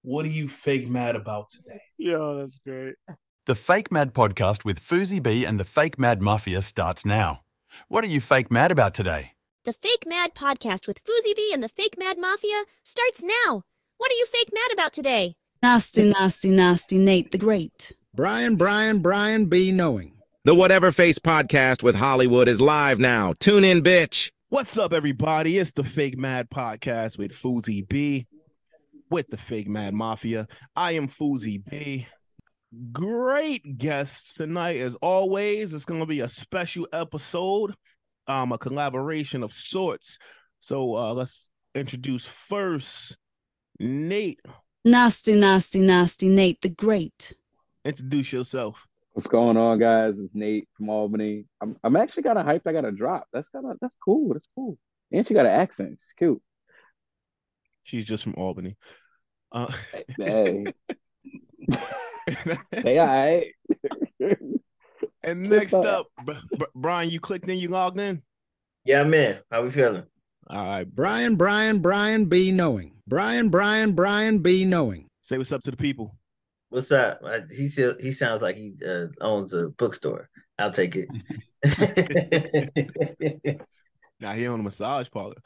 What are you fake mad about today? Yo, that's great. The Fake Mad podcast with Fousey B and the Fake Mad Mafia starts now. What are you fake mad about today? The Fake Mad podcast with Fousey B and the Fake Mad Mafia starts now. What are you fake mad about today? Nasty Nate the Great. Brian B. Knowing. The Whatever Face podcast with Hollywood is live now. Tune in, bitch. What's up, everybody? It's the Fake Mad podcast with Fousey B with the Fake Mad Mafia. I am Fousey B. Great guests tonight, as always. It's going to be a special episode, a collaboration of sorts. So let's introduce first Nate. Nasty Nate the Great. Introduce yourself. What's going on, guys? It's Nate from Albany. I'm actually kind of hyped. I got a drop. That's cool. That's cool. And she got an accent. She's cute. She's just from Albany. Hey. Hey, all right. And next up, Brian, you clicked in, you logged in? Yeah, man. How we feeling? All right. Brian B. Knowing. Brian B. Knowing. Say what's up to the people. What's up? He sounds like he owns a bookstore. I'll take it. Now he on a massage parlor.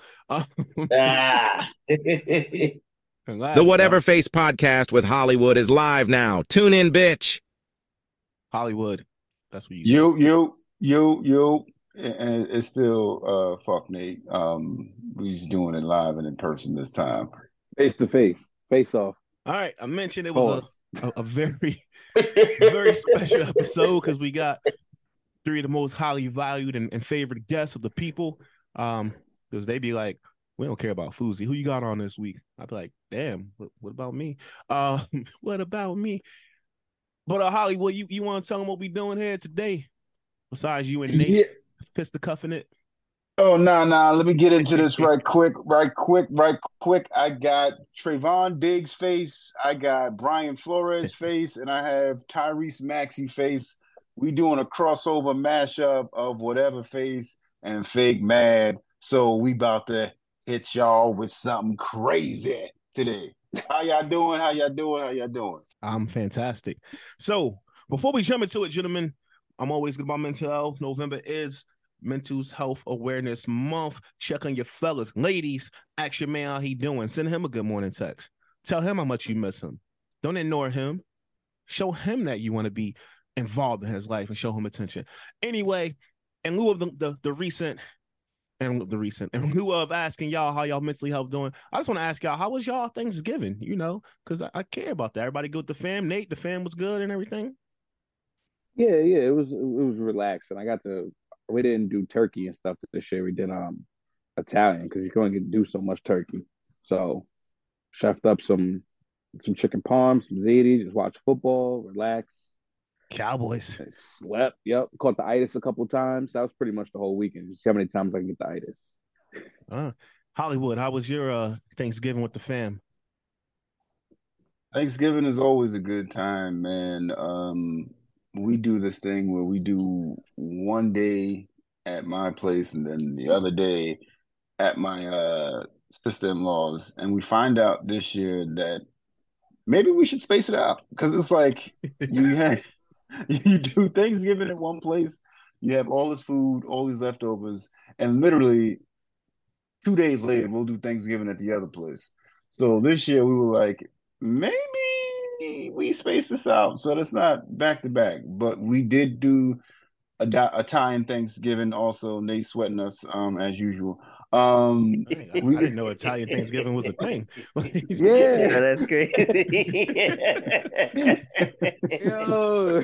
The Whatever Face podcast with Hollywood is live now. Tune in, bitch. Hollywood. That's what you You. And it's still fuck Nate. We're just doing it live and in person this time. Face to face. Face off. All right. I mentioned it was a very, very special episode because we got three of the most highly valued and favorite guests of the people. Because they be like, we don't care about Fousey. Who you got on this week? I'd be like, damn, what about me? What about me? But Hollywood, you want to tell them what we doing here today? Besides you and Nate fisticuffing it? Oh, no. Let me get into this right quick. I got Trayvon Diggs' face. I got Brian Flores' face. And I have Tyrese Maxey face. We doing a crossover mashup of Whatever Face and Fake Mad. So we about to hit y'all with something crazy today. How y'all doing? I'm fantastic. So before we jump into it, gentlemen, I'm always good about mental health. November is Mental Health Awareness Month. Check on your fellas. Ladies, ask your man how he doing. Send him a good morning text. Tell him how much you miss him. Don't ignore him. Show him that you want to be involved in his life and show him attention. Anyway, in lieu of the recent, in lieu of asking y'all how y'all mentally health doing, I just want to ask y'all, how was y'all Thanksgiving? You know, because I care about that. Everybody good with the fam? Nate, the fam was good and everything? Yeah, it was relaxing. We didn't do turkey and stuff this year. We did Italian because you can only do so much turkey. So chefed up some chicken parm, some ziti, just watch football, relax. Cowboys. Slept. Yep. Caught the itis a couple times. That was pretty much the whole weekend. Just see how many times I can get the itis. Hollywood, how was your Thanksgiving with the fam? Thanksgiving is always a good time, man. We do this thing where we do one day at my place and then the other day at my sister-in-law's. And we find out this year that maybe we should space it out because it's like you do Thanksgiving at one place, you have all this food, all these leftovers, and literally 2 days later, we'll do Thanksgiving at the other place. So this year we were like, maybe we space this out so that's not back to back. But we did do Italian Thanksgiving also. Nate sweating us as usual. I didn't know Italian Thanksgiving was a thing. Yeah, that's great. Yo.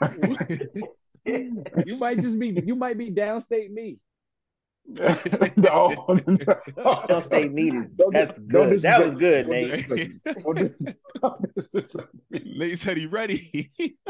You might be downstate me. No. Downstate meat that's good. That was good, Nate. Nate said he ready.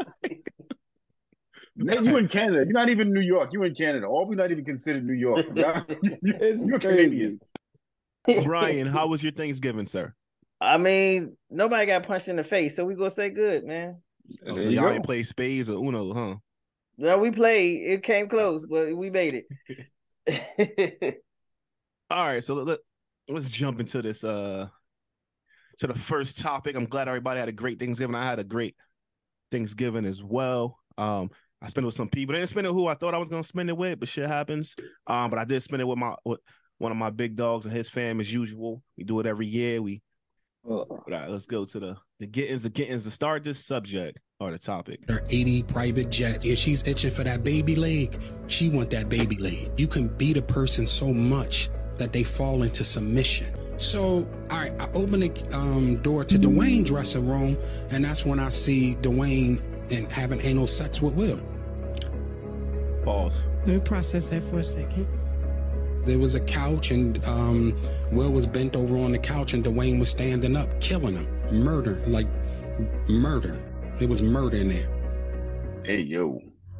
Nate, you in Canada. You're not even in New York. You in Canada. Albany not even considered New York. You're Canadian. Brian, how was your Thanksgiving, sir? I mean, nobody got punched in the face, so we gonna say good, man. Oh, so y'all ain't play spades or Uno, huh? No, we played. It came close, but we made it. All right, so let's jump into this to the first topic. I'm glad everybody had a great Thanksgiving. I had a great Thanksgiving as well. I spent it with some people. I didn't spend it who I thought I was gonna spend it with, but shit happens. But I did spend it with one of my big dogs and his fam as usual. We do it every year. All right, let's go to the gettings to start this subject or the topic. There are 80 private jets. If she's itching for that baby leg, she want that baby leg. You can beat a person so much that they fall into submission. So I open the door to Dwayne's dressing room, and that's when I see Dwayne and having anal sex with Will. Pause. Let me process that for a second. There was a couch, and Will was bent over on the couch, and Dwayne was standing up, killing him. Murder. There was murder in there. Hey, yo.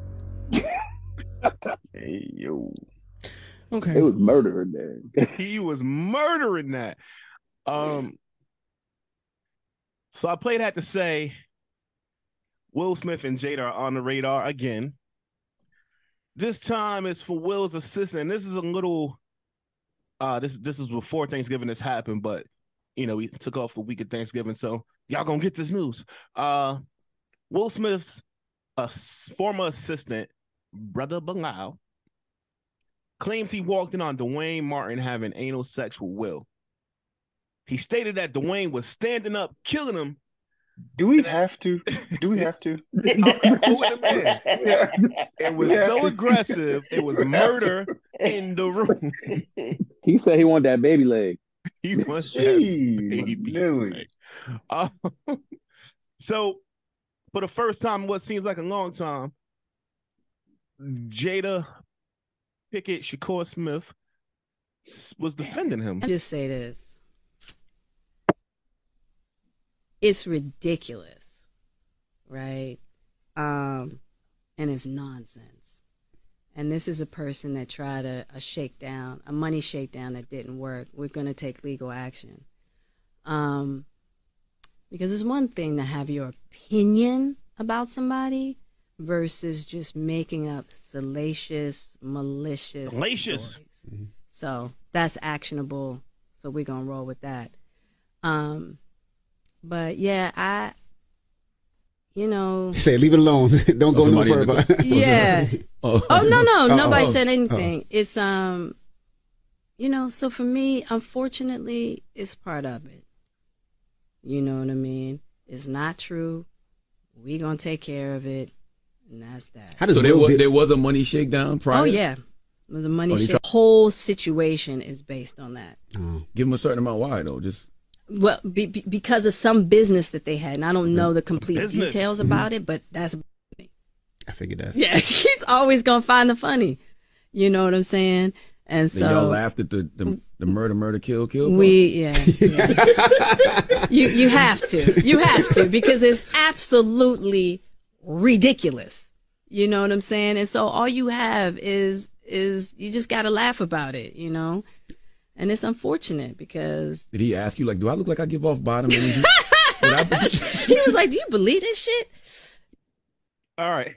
Hey, yo. Okay. It was murder in there. He was murdering that. So I played that to say Will Smith and Jada are on the radar again. This time it's for Will's assistant. This is a little this is before Thanksgiving this happened, but you know, we took off the week of Thanksgiving, so y'all gonna get this news. Will Smith's former assistant, Brother Bilal, claims he walked in on Dwayne Martin having anal sex with Will. He stated that Dwayne was standing up, killing him. Do we have to? It was so aggressive. It was murder in the room. He said he wanted that baby leg. He wants that baby leg. So, for the first time in what seems like a long time, Jada Pickett Shakur Smith was defending him. I'll just say this. It's ridiculous, right? And it's nonsense. And this is a person that tried a shakedown, a money shakedown that didn't work. We're going to take legal action. Because it's one thing to have your opinion about somebody versus just making up salacious, malicious stories. So that's actionable. So we're going to roll with that. But yeah, Say, leave it alone. Don't go no further. Yeah. No. Nobody said anything. It's, so for me, unfortunately, it's part of it. You know what I mean? It's not true. We gonna take care of it, and that's that. So there was a money shakedown prior? Oh, yeah. It was a money shakedown. The whole situation is based on that. Give them a certain amount. Why, though? Just... Well, because of some business that they had, and I don't know the complete details about it, but that's funny. I figured that. Yeah, he's always gonna find the funny. You know what I'm saying? And so y'all laughed at the murder, kill. Yeah. you have to because it's absolutely ridiculous. You know what I'm saying? And so all you have is you just got to laugh about it, And it's unfortunate because... Did he ask you, do I look like I give off bottom energy? He was like, do you believe this shit? All right.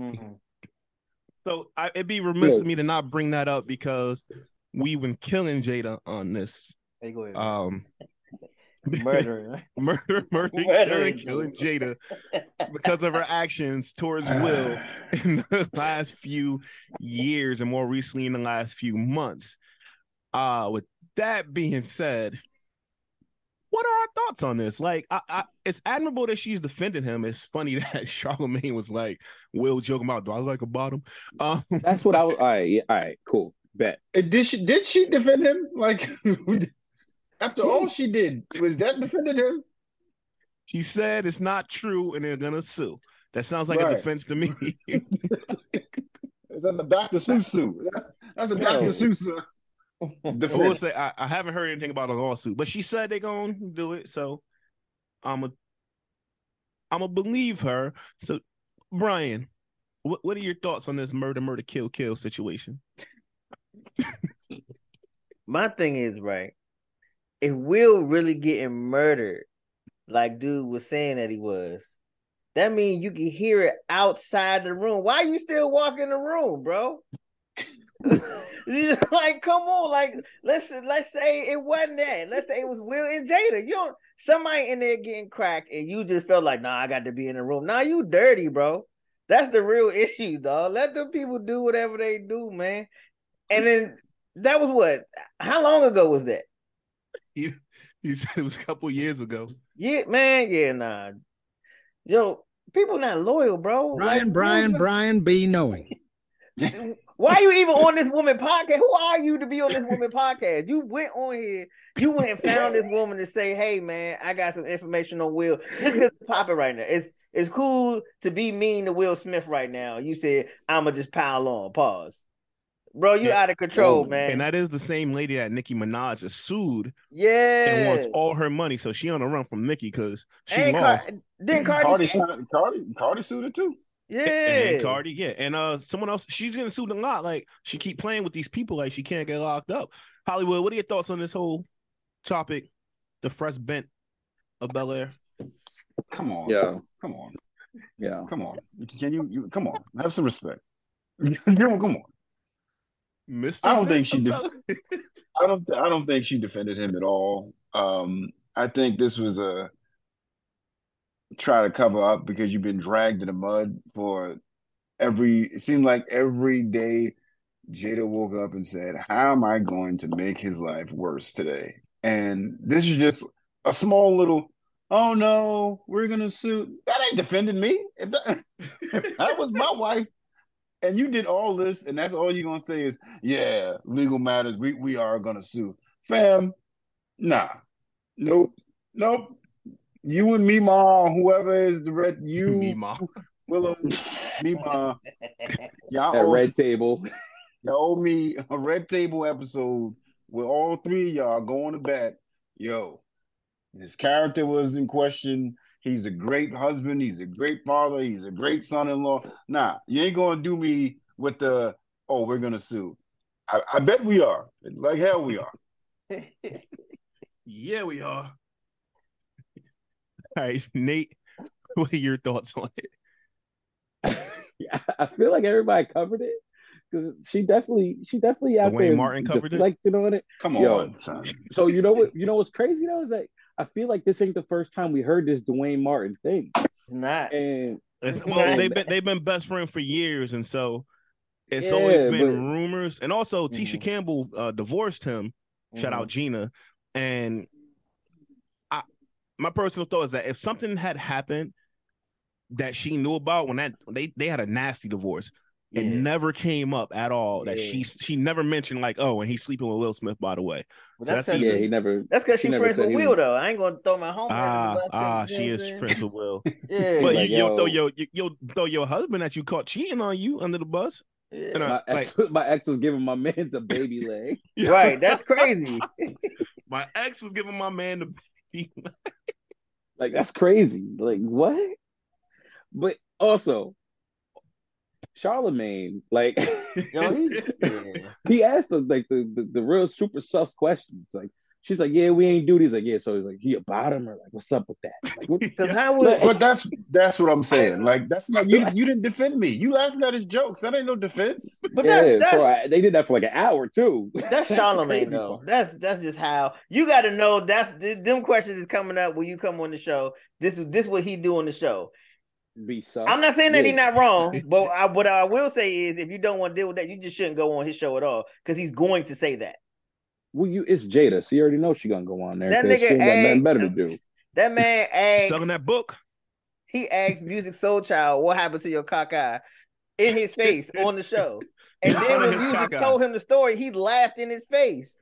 So it'd be remiss of me to not bring that up because we've been killing Jada on this. Hey, go ahead. Murdering, killing Jada because of her actions towards Will in the last few years and more recently in the last few months. With that being said, what are our thoughts on this? It's admirable that she's defending him. It's funny that Charlamagne was like, Will joking about, do I look like a bottom? That's what I was. All right, cool. Bet. Did she defend him? After all she did, was that defending him? She said it's not true and they're gonna sue. That sounds like a defense to me. That's a Dr. Seuss. That's a Dr. Seuss. I haven't heard anything about a lawsuit, but she said they're gonna do it, so I'm a believe her. So, Brian, what are your thoughts on this murder, kill situation? My thing is, right, if Will really getting murdered, like dude was saying that he was, that means you can hear it outside the room. Why you still walk in the room, bro? Come on, let's say it wasn't that. Let's say it was Will and Jada. somebody in there getting cracked, and you just felt like, nah, I got to be in the room. Nah, you dirty, bro. That's the real issue, dog. Let them people do whatever they do, man. And then that was what? How long ago was that? You said it was a couple years ago. Yeah, man. Yeah, nah. Yo, people not loyal, bro. Brian be knowing. Why are you even on this woman podcast? Who are you to be on this woman podcast? You went on here, you went and found this woman to say, hey, man, I got some information on Will. Just because it's popping right now. It's cool to be mean to Will Smith right now. You said, I'm going to just pile on. Pause. Bro, you out of control, man. And that is the same lady that Nicki Minaj has sued. Yeah. And wants all her money. So she on the run from Nicki because she lost. Then Cardi sued her too. Yeah. And Cardi, yeah. And someone else, she's getting sued a lot. Like, she keep playing with these people like she can't get locked up. Hollywood, what are your thoughts on this whole topic? The Fresh Bent of Bel-Air? Come on. Yeah. Come on. Yeah. Come on. Can you come on. Have some respect. Come on. Mr. I don't think she I don't think she defended him at all. I think this was a try to cover up because you've been dragged in the mud for it seemed like every day Jada woke up and said, how am I going to make his life worse today? And this is just a small little, oh no, we're gonna sue. That ain't defending me. If that was my wife, and you did all this, and that's all you're gonna say is, yeah, legal matters, we are gonna sue. Fam, nah. Nope. You and Mima, whoever is the red, you, Mima, Willow, Mima, y'all at Red Table. Y'all owe me a Red Table episode where all three of y'all going to bat. Yo, his character was in question. He's a great husband. He's a great father. He's a great son-in-law. Nah, you ain't going to do me with the, oh, we're going to sue. I bet we are. Like hell we are. Yeah, we are. All right, Nate, what are your thoughts on it? I feel like everybody covered it because she definitely out Dwayne there Martin covered deflecting on it. Come on, son. So you know what's crazy though is that I feel like this ain't the first time we heard this Dwayne Martin thing. It's not. And they've been best friends for years, and so it's always been rumors. And also, Tisha Campbell divorced him. Shout out Gina. And my personal thought is that if something had happened that she knew about when they had a nasty divorce, it never came up at all. That she never mentioned like, oh, and he's sleeping with Will Smith, by the way. Well, so he never. That's because she's friends with Will, though. I ain't gonna throw my home. She is friends with Will. Yeah, but like, you'll throw your husband that you caught cheating on you under the bus. Yeah. My ex was giving my man the baby leg. Right, that's crazy. My ex was giving my man the baby leg. Like, that's crazy. Like, what? But also, Charlemagne, like, he asked us like the real super sus questions. Like, she's like, yeah, we ain't do these. Like, yeah, so he's like, he a bottom, or like, what's up with that? Like, but that's what I'm saying. Like, that's not you didn't defend me. You laughing at his jokes. That ain't no defense. But that's they did that for like an hour too. That's Charlemagne though. That's just how you got to know. Them questions is coming up when you come on the show. This what he do on the show. I'm not saying that he's not wrong, but what I will say is, if you don't want to deal with that, you just shouldn't go on his show at all because he's going to say that. Well, it's Jada, so you already know she's gonna go on there. That nigga she ain't got nothing better to do. That man asked selling that book. He asked Music Soul Child, "What happened to your caca?" in his face on the show, and then when Music told him the story, he laughed in his face.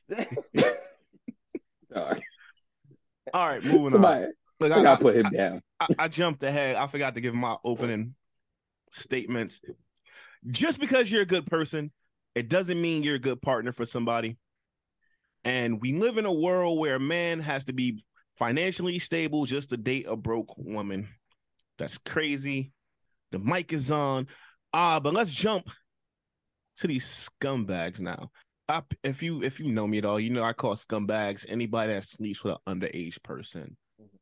All right, moving on. Look, I gotta put him down. I jumped ahead. I forgot to give my opening statements. Just because you're a good person, it doesn't mean you're a good partner for somebody. And we live in a world where a man has to be financially stable just to date a broke woman. That's crazy. The mic is on. But let's jump to these scumbags now. If you know me at all, you know I call scumbags anybody that sleeps with an underage person.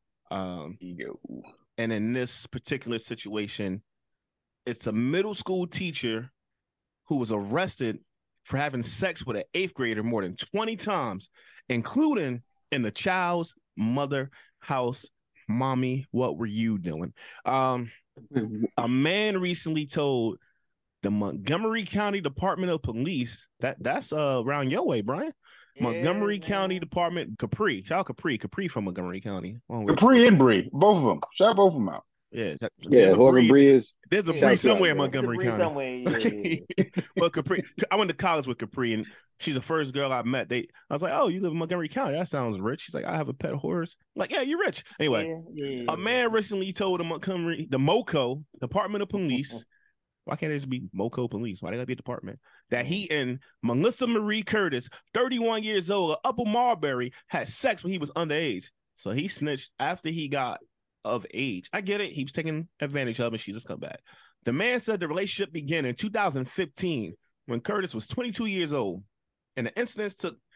And in this particular situation, it's a middle school teacher who was arrested for having sex with an 8th grader more than 20 times, including in the child's Mother House Mommy, what were you doing? A man recently told the Montgomery County Department of Police that's around your way, Brian. Yeah, Montgomery man. County Department, Capri. Shout out Capri from Montgomery County. Capri and Bree, both of them. Shout both of them out. Yeah, whoever Bree is. There's a shout Bree out, somewhere in bro. Montgomery Bree County. somewhere, yeah. Well, Capri. I went to college with Capri, and she's the first girl I met. I was like, "Oh, you live in Montgomery County? That sounds rich." She's like, "I have a pet horse." I'm like, yeah, you're rich. Anyway, Yeah. a man recently told the MoCo Department of Police. Why can't it just be MoCo Police? Why they gotta be a department? That he and Melissa Marie Curtis, 31 years old, of Upper Marbury, had sex when he was underage. So he snitched after he got of age. I get it. He was taking advantage of, and she's a scumbag. The man said the relationship began in 2015 when Curtis was 22 years old, and the incidents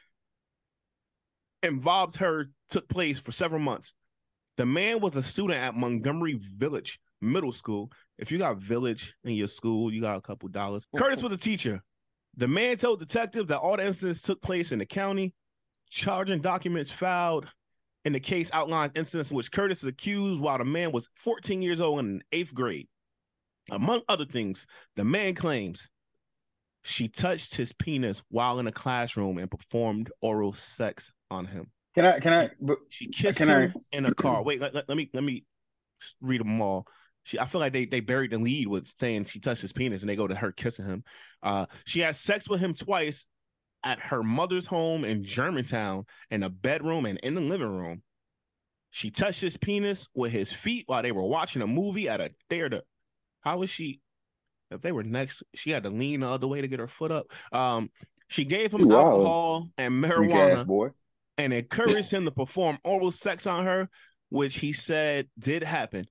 took place for several months. The man was a student at Montgomery Village Middle School. If you got Village in your school, you got a couple dollars. Curtis was a teacher. The man told detectives that all the incidents took place in the county. Charging documents filed in the case outlines incidents in which Curtis is accused while the man was 14 years old in 8th grade. Among other things, the man claims she touched his penis while in a classroom and performed oral sex on him. She kissed him in a car. Wait, let me read them all. I feel like they buried the lead with saying she touched his penis, and they go to her kissing him. She had sex with him twice at her mother's home in Germantown, in a bedroom and in the living room. She touched his penis with his feet while they were watching a movie at a theater. How was she? If they were next, she had to lean the other way to get her foot up. She gave him alcohol and marijuana boy. and encouraged him to perform oral sex on her, which he said did happen.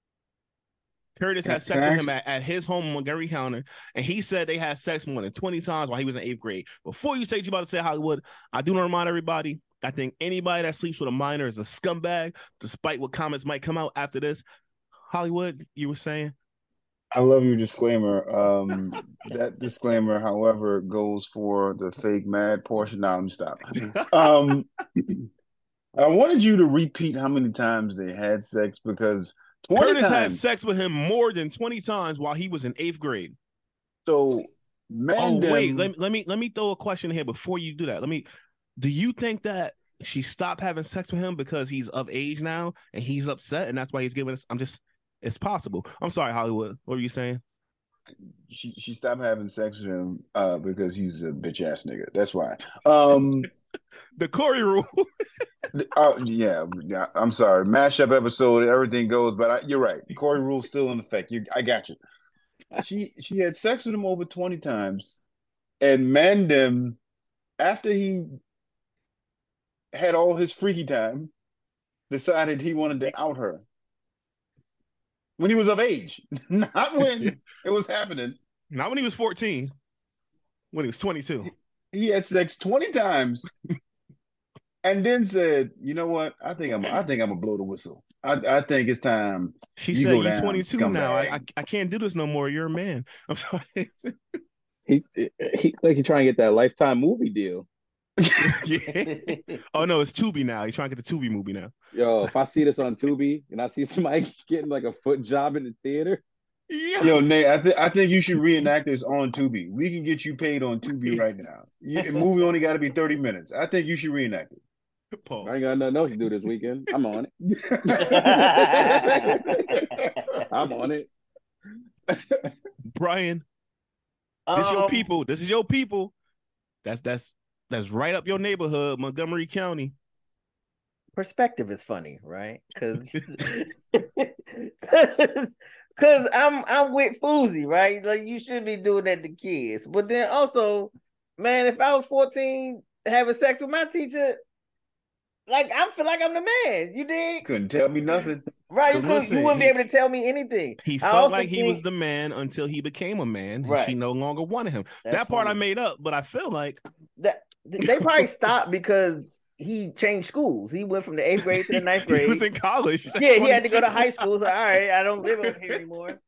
Curtis had sex with him at his home in Montgomery County, and he said they had sex more than 20 times while he was in 8th grade. Before you say what you're about to say, Hollywood, I do want to remind everybody, I think anybody that sleeps with a minor is a scumbag, despite what comments might come out after this. Hollywood, you were saying? I love your disclaimer. That disclaimer, however, goes for the fake mad portion. Now I'm stopping. I wanted you to repeat how many times they had sex, because Curtis had sex with him more than 20 times while he was in 8th grade. So, man, wait, let me throw a question here before you do that. Do you think that she stopped having sex with him because he's of age now and he's upset and that's why he's giving us? It's possible. I'm sorry, Hollywood. What were you saying? She stopped having sex with him because he's a bitch ass nigga. That's why. The Corey rule. Yeah. I'm sorry. Mashup episode, everything goes, but you're right. Corey rule's still in effect. I got you. She had sex with him over 20 times, and Mandem, after he had all his freaky time, decided he wanted to out her. When he was of age, not when it was happening. Not when he was 14. When he was 22. He had sex 20 times, and then said, "You know what? I think I'm gonna blow the whistle. I think it's time." She said, "You're 22 now. I can't do this no more. You're a man." I'm sorry. He like he's trying to get that Lifetime movie deal. Yeah. Oh no, it's Tubi now. He's trying to get the Tubi movie now. Yo, if I see this on Tubi and I see somebody getting like a foot job in the theater. Yeah. Yo, Nate, I think you should reenact this on Tubi. We can get you paid on Tubi right now. The movie only got to be 30 minutes. I think you should reenact it. I ain't got nothing else to do this weekend. I'm on it. I'm on it. Brian, this is your people. This is your people. That's right up your neighborhood, Montgomery County. Perspective is funny, right? Because I'm with Fousey, right? Like, you should be doing that to kids. But then also, man, if I was 14 having sex with my teacher, like, I feel like I'm the man. You did? Couldn't tell me nothing. Right, you wouldn't be able to tell me anything. He felt like he was the man until he became a man, and she no longer wanted him. That part I made up, but I feel like that they probably stopped because he changed schools. He went from the 8th grade to the 9th grade. He was in college. Yeah, he had to go to high school. So, all right, I don't live over here anymore.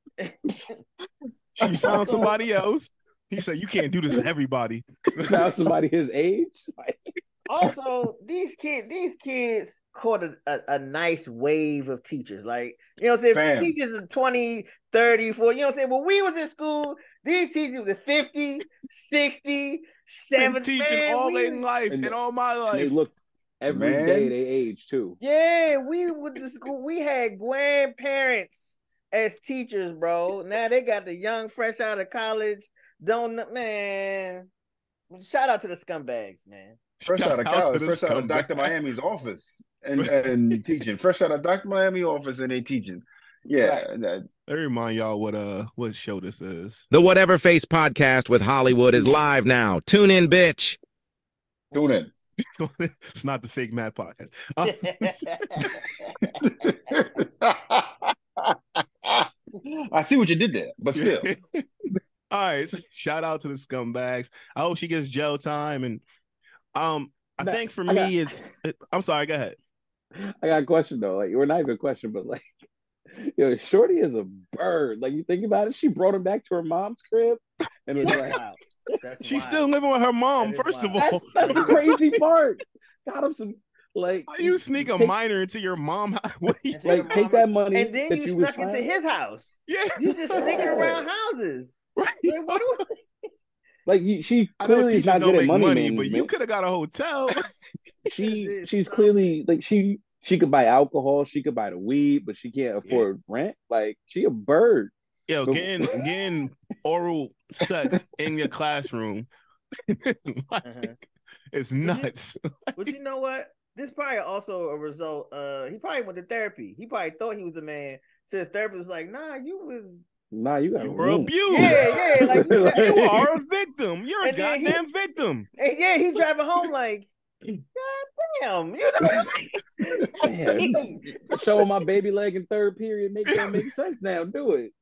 She found somebody else. He said, "You can't do this to everybody." Found somebody his age. Also, these kids caught a nice wave of teachers. Like, you know what I'm saying? Fam. Teachers are 20, 30, 40, you know what I'm saying? When we was in school, these teachers were 50, 60, Been 70. teaching Man, all we, their life and all my And they life. look every Man. day they age too. yeah, we went to school. We had grandparents as teachers, bro. Now they got the young, fresh out of college. Man. Shout out to the scumbags, man. Fresh out of college, fresh out of Dr. Miami's office and teaching. Fresh out of Dr. Miami office and they teaching. Yeah. Let me remind y'all what show this is. The Whatever Face podcast with Hollywood is live now. Tune in, bitch. Tune in. It's not the Fake Mad podcast. I see what you did there, but still. All right, so shout out to the scumbags. I hope she gets jail time, and I think for me I'm sorry, go ahead. I got a question though. Like, we're not even a question, but like, yo, Shorty is a bird. Like, you think about it, she brought him back to her mom's crib, and it's like, She's still living with her mom. First of all, that's the crazy part. Got him some like. How you sneak a minor into your mom house? Like, take that money, and then you snuck into his house. Yeah, you just sneaking around houses. Right. Like, she clearly is not good at money, but you could have got a hotel. She's clearly like she could buy alcohol, she could buy the weed, but she can't afford rent. Like, she a bird. Yo, getting oral sex in your classroom, it's nuts. But you know what? This probably also a result. He probably went to therapy. He probably thought he was a man. So his therapist was like, "Nah, you were abused. Yeah, like you are a victim. You're a goddamn victim." And yeah, he driving home like, God damn, you know. Showing my baby leg in third period make sense now. Do it.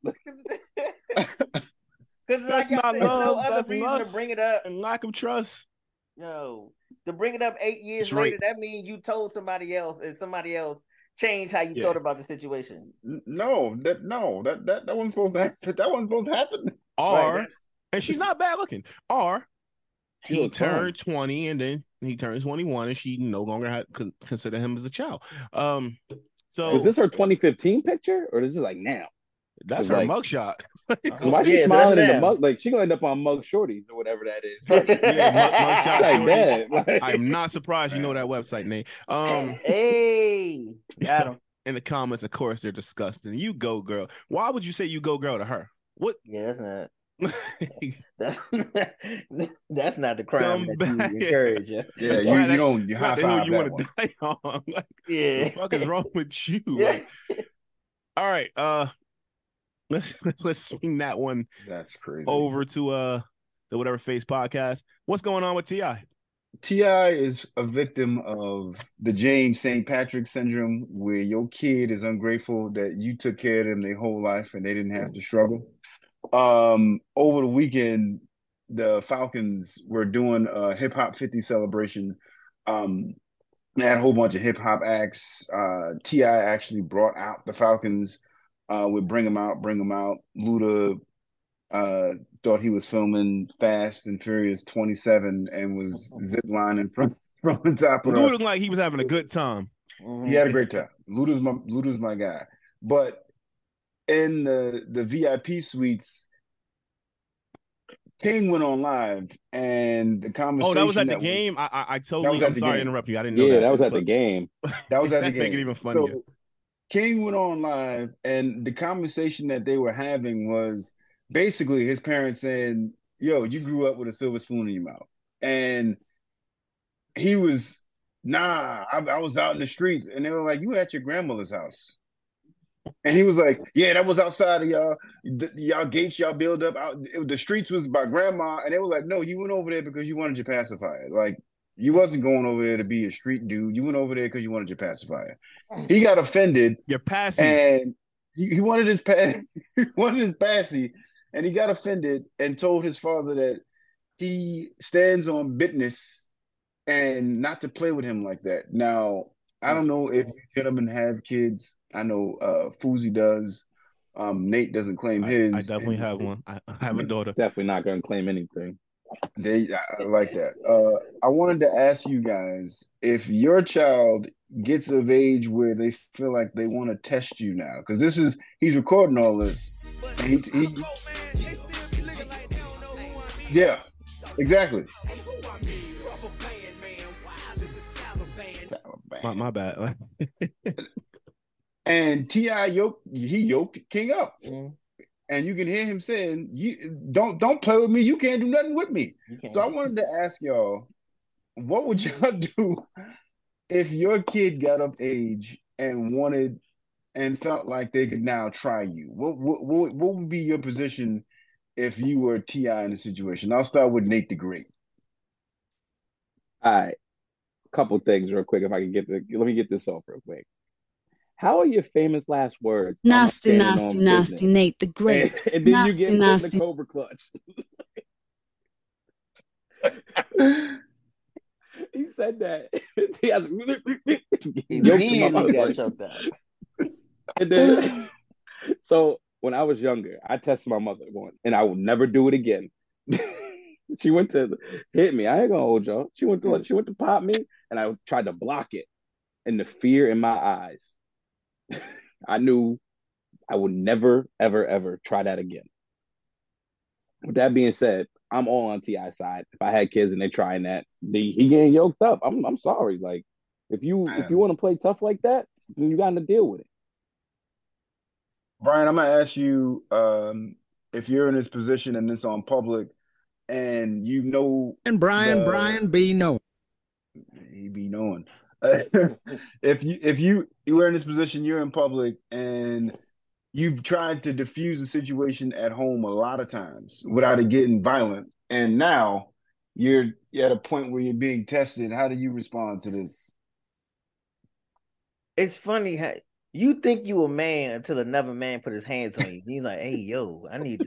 That's not love. That's reason lust to bring it up and lack of trust. No, to bring it up 8 years later, that means you told somebody else, and somebody else changed how you thought about the situation. No, that wasn't supposed to happen. That wasn't supposed to happen. And she's not bad looking. Or he turned 20 and then he turned 21 and she no longer consider him as a child. So is this her 2015 picture or is this like now? That's her mugshot. Why is she smiling in the mug? Like, she gonna end up on Mug Shorties or whatever that is. Mugshot like that. Like, I'm not surprised you know that website, Nate. Hey, got him. In the comments, of course, they're disgusting. You go, girl. Why would you say you go, girl, to her? What? Yeah, that's not the crime that you encourage. Yeah, you don't high five you want to die on. Like, what the fuck is wrong with you? Like, all right, let's swing that one. That's crazy. Over to the Whatever Face podcast. What's going on with T.I.? T.I. is a victim of the James St. Patrick syndrome, where your kid is ungrateful that you took care of them their whole life and they didn't have to struggle. Over the weekend, the Falcons were doing a Hip Hop 50 celebration. They had a whole bunch of hip hop acts. T.I. actually brought out the Falcons with Bring 'Em Out. Luda thought he was filming Fast and Furious 27 and was ziplining from the top of Luda looked like he was having a good time. He had a great time. Luda's my guy. But in the VIP suites, King went on live, and the conversation. Oh, that was at the game. I totally. I'm sorry to interrupt you. I didn't know. Yeah, that was at the game. That was at the game. Make it even funnier. So, King went on live, and the conversation that they were having was basically his parents saying, "Yo, you grew up with a silver spoon in your mouth," and he was, "Nah, I was out in the streets," and they were like, "You at your grandmother's house." And he was like, "Yeah, that was outside of y'all gates y'all build up. The streets was by grandma." And they were like, "No, you went over there because you wanted your pacifier. Like, you wasn't going over there to be a street dude. You went over there because you wanted your pacifier." He got offended. Your passy. And he wanted his passy, and he got offended and told his father that he stands on business and not to play with him like that. Now, I don't know if you gentlemen have kids. I know Fousey does. Nate doesn't claim his. I definitely have one. I have a daughter. Definitely not going to claim anything. I like that. I wanted to ask you guys if your child gets of age where they feel like they want to test you now, because he's recording all this. And yeah, exactly. My bad. And T.I. yoked King up. Mm. And you can hear him saying, "You don't play with me. You can't do nothing with me." So I wanted to ask y'all, what would y'all do if your kid got of age and wanted and felt like they could now try you? What would be your position if you were T.I. in the situation? I'll start with Nate the Great. All right, couple things real quick. If I can let me get this off real quick. How are your famous last words? Nasty, Nate the Great. And then nasty, you get put in the Cobra Clutch. He said that. He immediately got choked out. And then, so when I was younger, I tested my mother once, and I will never do it again. She went to hit me. I ain't gonna hold y'all. She went to pop me, and I tried to block it. And the fear in my eyes, I knew I would never, ever, ever try that again. With that being said, I'm all on T.I. side. If I had kids and they trying that, he getting yoked up. I'm sorry. Like, if you want to play tough like that, then you got to deal with it. Brian, I'm gonna ask you if you're in this position and it's on public, and you know, and Brian be knowing. He be knowing. If you were in this position, you're in public, and you've tried to diffuse the situation at home a lot of times without it getting violent, and now you're at a point where you're being tested. How do you respond to this? It's funny how you think you a man until another man put his hands on you. You're like, "Hey, yo, I need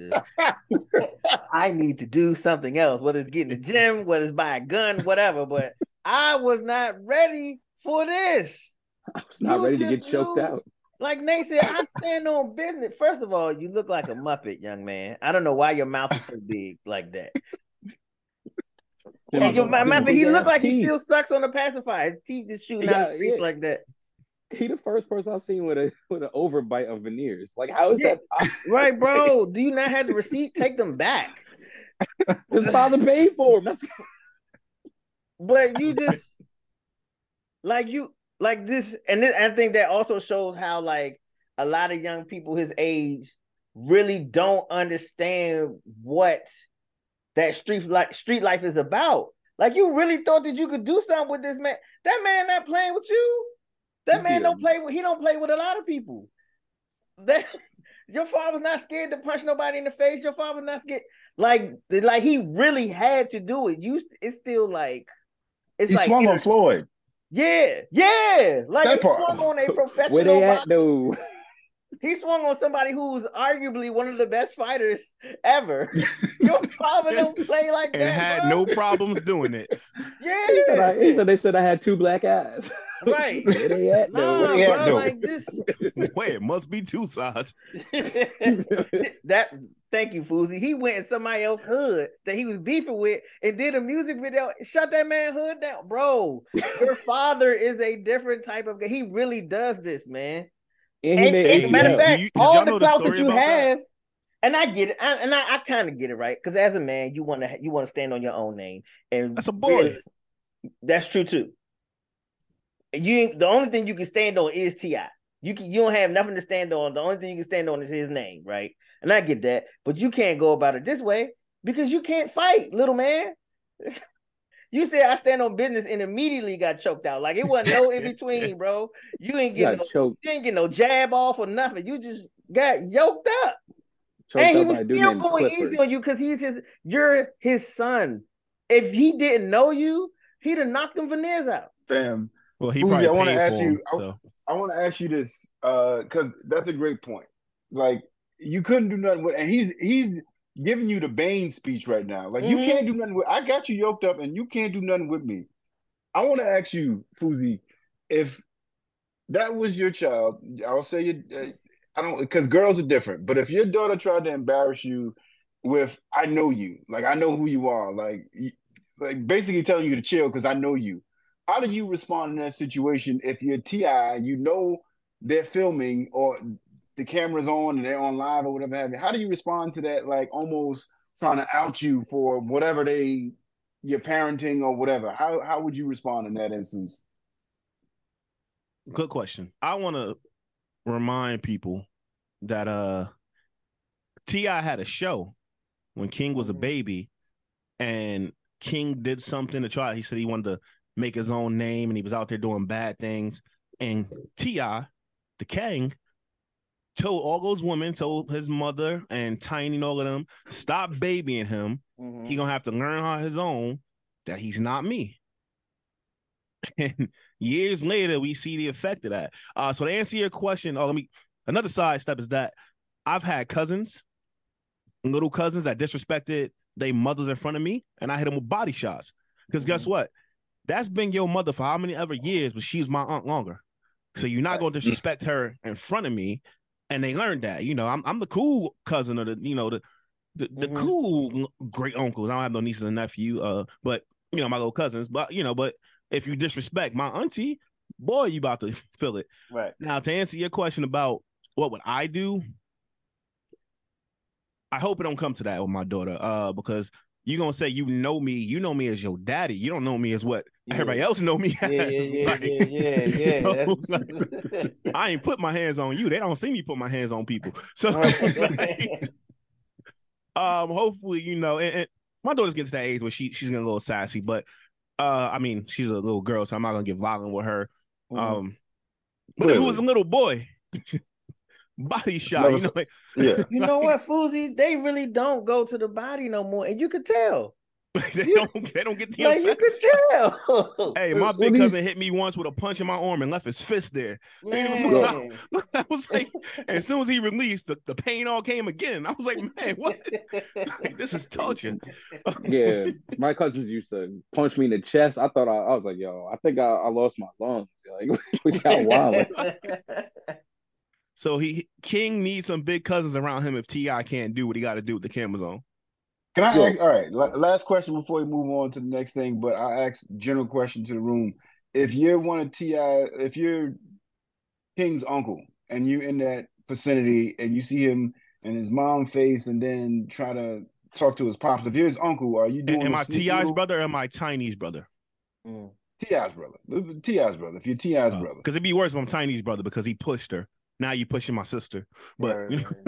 to do something else. Whether it's get in the gym, whether it's buy a gun, whatever." But I was not ready for this. I was not ready to get choked out. Like Nate said, I stand on business. First of all, you look like a Muppet, young man. I don't know why your mouth is so big like that. He looked like he still sucks on the pacifier. His teeth just shooting out the street like that. He the first person I've seen with an overbite of veneers. Like, how is that possible? Right, bro? Do you not have the receipt? Take them back. His father paid for him. But you just like this, and I think that also shows how like a lot of young people his age really don't understand what that street life is about. Like, you really thought that you could do something with this man? That man not playing with you. That man don't play with a lot of people. Your father's not scared to punch nobody in the face. Your father's not scared. Like he really had to do it. It's still like he swung on Floyd. Yeah. Like he swung on a professional. Where they at though? He swung on somebody who's arguably one of the best fighters ever. Your father don't play like that. And had no problems doing it. Yeah. He said they said I had two black eyes. Right. Where they at though? Where they at though? Like this. Wait, it must be two sides. Thank you, Fousey. He went in somebody else's hood that he was beefing with and did a music video. Shut that man hood down, bro. Your father is a different type of guy. He really does this, man. And matter of fact, all the clout that you have, and I get it, I kind of get it, right? Because as a man, you want to stand on your own name, and that's a boy. That's true too. The only thing you can stand on is T.I. You don't have nothing to stand on. The only thing you can stand on is his name, right? And I get that, but you can't go about it this way because you can't fight, little man. You said I stand on business and immediately got choked out. Like, it wasn't no in between, bro. You ain't getting no jab off or nothing. You just got yoked up. And he was still going easy on you because you're his son. If he didn't know you, he'd have knocked them veneers out. Damn. Well, he probably paid for him, I want to ask you this because that's a great point. Like, you couldn't do nothing with, and he's giving you the Bane speech right now. Like, you can't do nothing with. I got you yoked up, and you can't do nothing with me. I want to ask you, Fousey, if that was your child. I'll say I don't, because girls are different. But if your daughter tried to embarrass you with I know you, like I know who you are, like basically telling you to chill because I know you. How do you respond in that situation if you're T.I., you know they're filming or the camera's on and they're on live or whatever have you? How do you respond to that, like almost trying to out you for whatever you're parenting or whatever? How would you respond in that instance? Good question. I want to remind people that T.I. had a show when King was a baby, and King did something to try. He said he wanted to make his own name, and he was out there doing bad things. And T.I., the King, told all those women, told his mother and Tiny and all of them, stop babying him. He gonna have to learn on his own that he's not me. And years later, we see the effect of that. So to answer your question, another side step is that I've had cousins, little cousins that disrespected their mothers in front of me, and I hit them with body shots. Because guess what? That's been your mother for how many ever years, but she's my aunt longer. So you're not going to disrespect her in front of me. And they learned that, I'm the cool cousin of the cool great uncles. I don't have no nieces and nephew, but my little cousins. But but if you disrespect my auntie, boy, you about to feel it. Right. Now, to answer your question about what would I do, I hope it don't come to that with my daughter, because you're going to say you know me as your daddy. You don't know me as what everybody else know me as. Yeah. I ain't put my hands on you. They don't see me put my hands on people. So, hopefully, and my daughter's getting to that age where she's getting a little sassy, but she's a little girl, so I'm not going to get violent with her. But if it was a little boy, body shot, yeah. You know what, Fousey? They really don't go to the body no more, and you could tell. They don't get the you could tell. Hey, my big cousin hit me once with a punch in my arm and left his fist there. I was like, as soon as he released, the pain all came again. I was like, man, what? This is torture. Yeah, my cousins used to punch me in the chest. I thought I was like, yo, I think I lost my lungs. Like, we got wild. So King needs some big cousins around him if T.I. can't do what he got to do with the cameras on. Can I ask, all right, last question before we move on to the next thing, but I'll ask general question to the room. If you're one of T.I., if you're King's uncle and you're in that vicinity and you see him and his mom face and then try to talk to his pops, if you're his uncle, are you doing Am I T.I.'s brother or am I Tiny's brother? T.I.'s brother. T.I.'s brother. If you're T.I.'s brother. Because it'd be worse if I'm Tiny's brother because he pushed her. Now you pushing my sister. But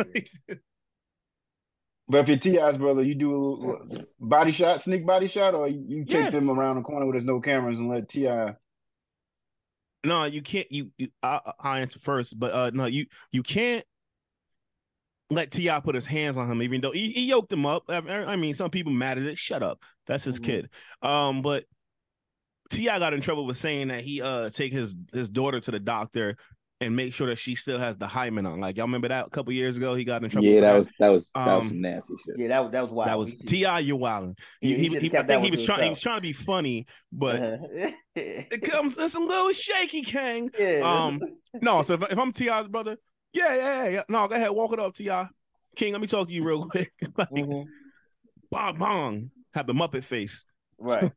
But if you're T.I.'s brother, you do a little body shot, sneak body shot, or you take them around the corner where there's no cameras and let T.I. No, you can't. I'll answer first, but no, you can't let T.I. put his hands on him, even though he yoked him up. I mean, some people mad at it. Shut up, that's his kid. But T.I. got in trouble with saying that he take his daughter to the doctor and make sure that she still has the hymen on. Like, y'all remember that a couple years ago? He got in trouble. Yeah, that was some nasty shit. Yeah, that was wild. That was T.I. You're wilding. I think he was trying to be funny, but it's a little shaky, King. Yeah. No. So if I'm T.I.'s brother, yeah. No, go ahead, walk it up, T.I. King, let me talk to you real quick. Like, bong bong, have the Muppet face. Right.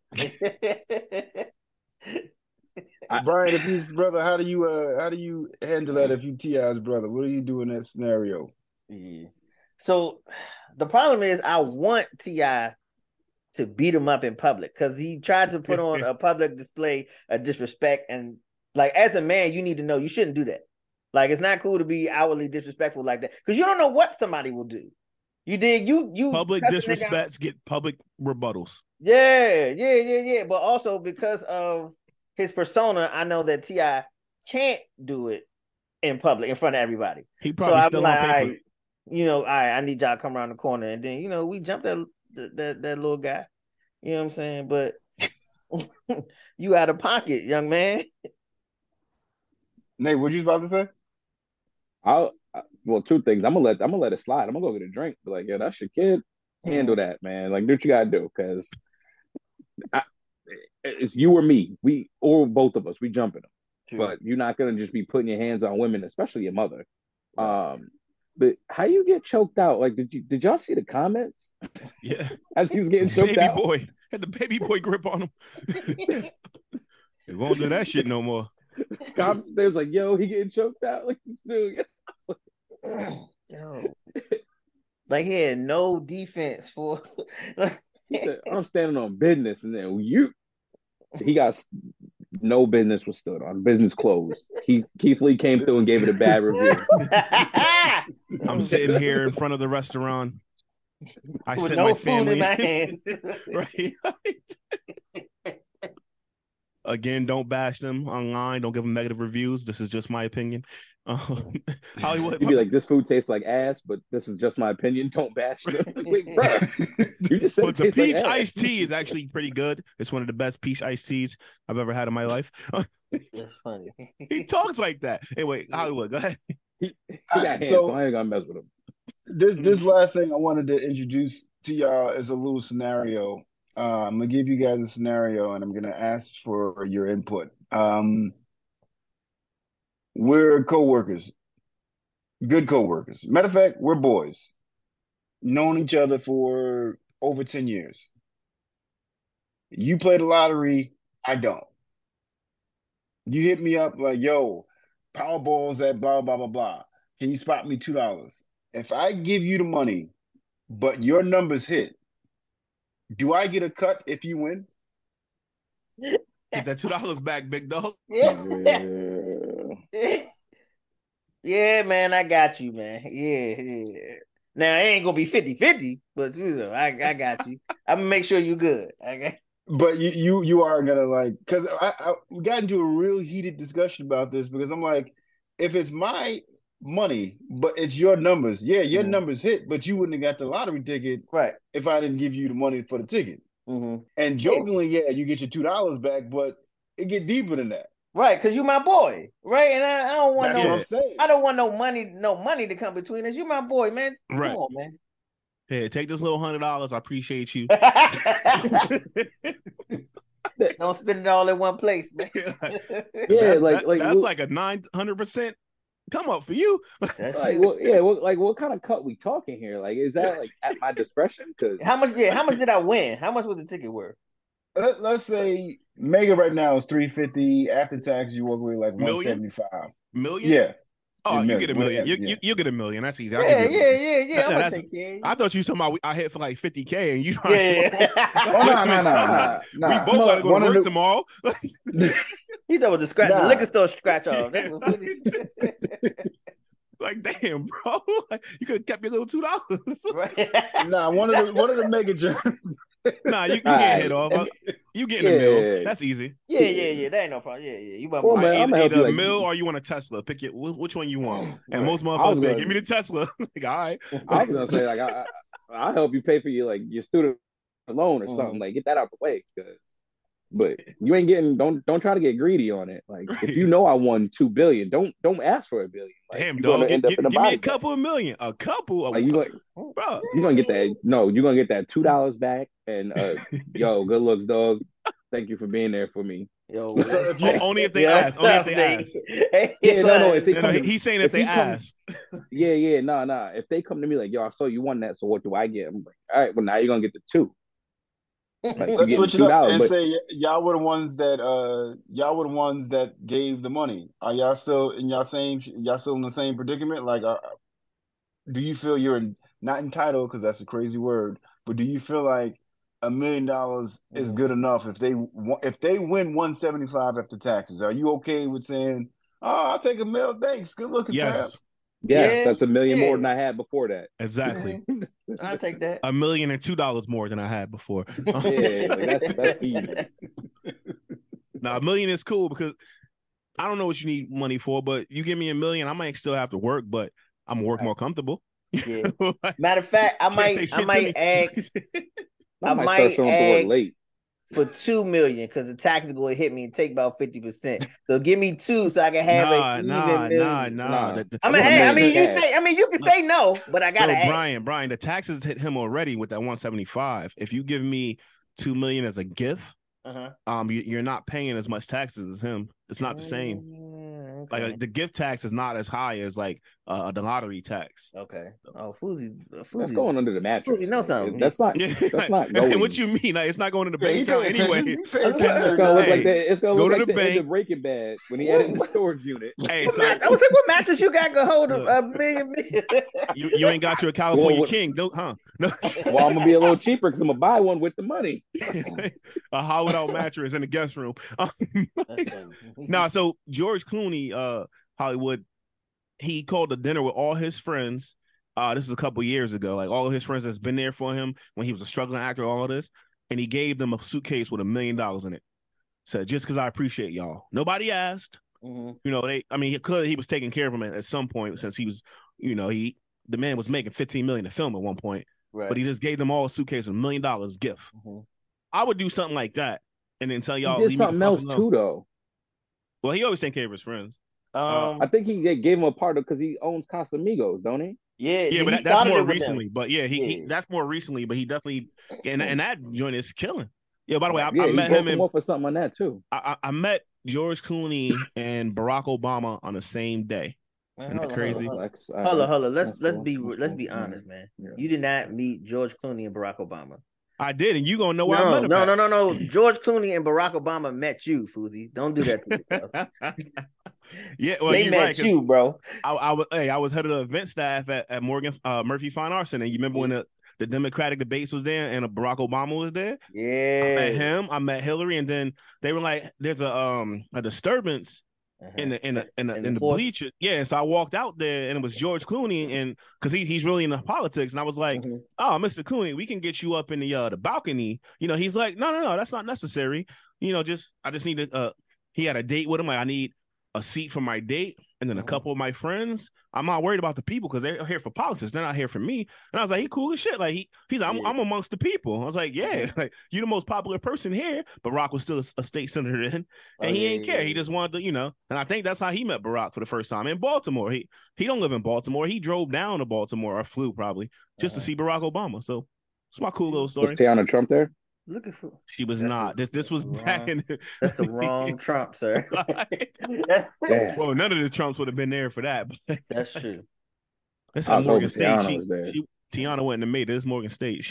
Brian, if he's brother, how do you handle that if you T.I.'s brother? What do you do in that scenario? Yeah. So the problem is I want T.I. to beat him up in public because he tried to put on a public display of disrespect, and like as a man, you need to know you shouldn't do that. Like, it's not cool to be outwardly disrespectful like that because you don't know what somebody will do. You dig? You public disrespects get public rebuttals. Yeah. But also because of his persona, I know that T.I. can't do it in public in front of everybody. He probably still on paper. I need y'all to come around the corner, and then we jumped that little guy. You know what I'm saying? But you out of pocket, young man. Nate, what you about to say? Well, two things. I'm gonna let it slide. I'm gonna go get a drink. Be like, yeah, that's your kid. Handle that, man. Like, do what you gotta do, because it's you or me. Or both of us. We jumping them. True. But you're not gonna just be putting your hands on women, especially your mother. But how you get choked out? Like, did y'all see the comments? Yeah, as he was getting choked baby out. Boy had the baby boy grip on him. They won't do that shit no more. Comments there was like, "Yo, he getting choked out like this dude." Yo, like he had no defense for. He said, "I'm standing on business," and then he got no business was stood on. Business closed. Keith Lee came through and gave it a bad review. I'm sitting here in front of the restaurant. I with sent no my food family in my hands. right. Again, don't bash them online. Don't give them negative reviews. This is just my opinion. Hollywood, You'd be like, "This food tastes like ass, but this is just my opinion. Don't bash them." Wait, bro, you just said but it the tastes like peach ass. iced tea is actually pretty good. It's one of the best peach iced teas I've ever had in my life. That's funny. He talks like that. Anyway, Hollywood, go ahead. He got hands, so I ain't gonna mess with him. This last thing I wanted to introduce to y'all is a little scenario. I'm gonna give you guys a scenario, and I'm gonna ask for your input. We're co-workers, good co-workers. Matter of fact, we're boys, known each other for over 10 years. You play the lottery, I don't. You hit me up like, "Yo, Powerball's at blah blah blah blah. Can you spot me $2?" If I give you the money, but your numbers hit, do I get a cut if you win? Get that $2 back, big dog. Yeah, man, I got you, man. Yeah. Now it ain't gonna be 50-50, but I got you. I'm gonna make sure you good. Okay. But you are gonna like, because I got into a real heated discussion about this because I'm like, if it's my money, but it's your numbers, your numbers hit, but you wouldn't have got the lottery ticket, right? If I didn't give you the money for the ticket. Mm-hmm. And jokingly, you get your $2 back, but it get deeper than that. Right, because you my boy, right? And I don't want That's what I'm saying. I don't want no money to come between us. You my boy, man. Right. Come on, man. Hey, take this little $100. I appreciate you. Don't spend it all in one place, man. That's like a 900% come up for you. What kind of cut we talking here? Like, is that like at my discretion? Because how much did I win? How much was the ticket worth? Let's say Mega right now is $350. After tax, you walk away like $175. Million? Yeah. Oh, you get $1 million. You get $1 million. That's easy. Yeah. I thought you talking about I hit for like $50K and you. No. We both gotta go to work tomorrow. He thought with the liquor store scratch off. Like, damn, bro! Like, you could have kept your little $2. Right. Nah, one of the Mega jumps. Nah, you can't hit off. You getting a mill? That's easy. Yeah. That ain't no problem. Yeah. You want either a mill or you want a Tesla. Pick it. Which one you want? And most motherfuckers be give me the Tesla. Like, all right. I was gonna say like I'll help you pay for your student loan or something. Like, get that out the way, but you ain't getting. Don't try to get greedy on it. Like, if you know I won $2 billion, don't ask for $1 billion. Like, damn, dog, give me a couple of million. A couple of bro. You're gonna get that. No, you're gonna get that $2 back. And yo, good looks, dog. Thank you for being there for me. Yo, only if they ask. Only if they ask. He's saying if they ask. Yeah. Nah. If they come to me like, "Yo, I saw you won that, so what do I get?" I'm like, "All right, well, now you're gonna get the $2." Like, let's switch it up and say y'all were the ones that gave the money. Are y'all still in the same predicament? Like, do you feel you're not entitled, because that's a crazy word, but do you feel like $1 million is good enough if they win 175 after taxes? Are you okay with saying, "Oh, I'll take $1 million, thanks, good looking"? Yes. Yes, that's $1 million more than I had before that. Exactly. I'll take that. $1 million and $2 more than I had before. That's easy. Now, $1 million is cool because I don't know what you need money for, but you give me $1 million, I might still have to work, but I'm gonna work more comfortable. Yeah. Matter of fact, I might ask for $2 million because the tax is going to hit me and take about 50%. So give me $2 million so I can have an even million. Nah. You can say no, but I gotta. Brian, the taxes hit him already with that 175. If you give me $2 million as a gift, you're not paying as much taxes as him. It's not the same. Okay. Like the gift tax is not as high as like the lottery tax. Okay. Oh, Fousey. That's going under the mattress. Fousey know something. That's not. That's not going. What you mean? Like, it's not going to the Yeah, bank he account pay attention. anyway. He pay It's attention. gonna look like Hey, that. It's gonna go look to like the the end bank. of Breaking Bad when he had it in the storage unit. Hey, I so was like, what mattress you got to hold a million? you ain't got your California Well, King, don't, huh? No. Well, I'm gonna be a little cheaper because I'm gonna buy one with the money. A hollowed out mattress in the guest room. No, so George Clooney, Hollywood, he called a dinner with all his friends. This is a couple years ago. Like all of his friends that's been there for him when he was a struggling actor, all of this, and he gave them a suitcase with $1 million in it. Said, just because I appreciate y'all. Nobody asked. Mm-hmm. You know, he was taking care of him at some point since he was, the man was making $15 million to film at one point. Right. But he just gave them all a suitcase with $1 million gift. Mm-hmm. I would do something like that and then tell y'all. He did something else too, though. Well, he always take care of his friends. I think he gave him a part of because he owns Casamigos, don't he? Yeah, but that's more recently. But yeah, he that's more recently. But he definitely and that joint is killing. Yeah. By the way, I met him for something on that too. I met George Clooney and Barack Obama on the same day. Isn't that crazy? Hold on. Let's be honest, man. Yeah. You did not meet George Clooney and Barack Obama. I did, and you gonna know where I met him. No. George Clooney and Barack Obama met you, Fousey. Don't do that to yourself. Yeah, well, they met you, bro. I was head of the event staff at Morgan Murphy Fine Arts Center. You remember when the Democratic debates was there and Barack Obama was there? Yeah, I met him. I met Hillary, and then they were like, "There's a disturbance." In the bleachers, yeah. So I walked out there, and it was George Clooney, and because he's really into politics, and I was like, "Oh, Mr. Clooney, we can get you up in the balcony." He's like, "No, that's not necessary." I just need to. He had a date with him. Like, I need a seat for my date, and then a couple of my friends. I'm not worried about the people because they're here for politics. They're not here for me. And I was like, he cool as shit. Like he's I'm amongst the people. I was like, yeah, like you're the most popular person here. But Barack was still a state senator then, and he ain't care. He just wanted to, And I think that's how he met Barack for the first time in Baltimore. He don't live in Baltimore. He drove down to Baltimore or flew probably just to see Barack Obama. So it's my cool little story. Was Tiana Trump there? Looking for she was not. This was back in. That's the wrong Trump, sir. Well, none of the Trumps would have been there for that. But that's true. It's at Morgan State. Tiana went and made it. It's Morgan State.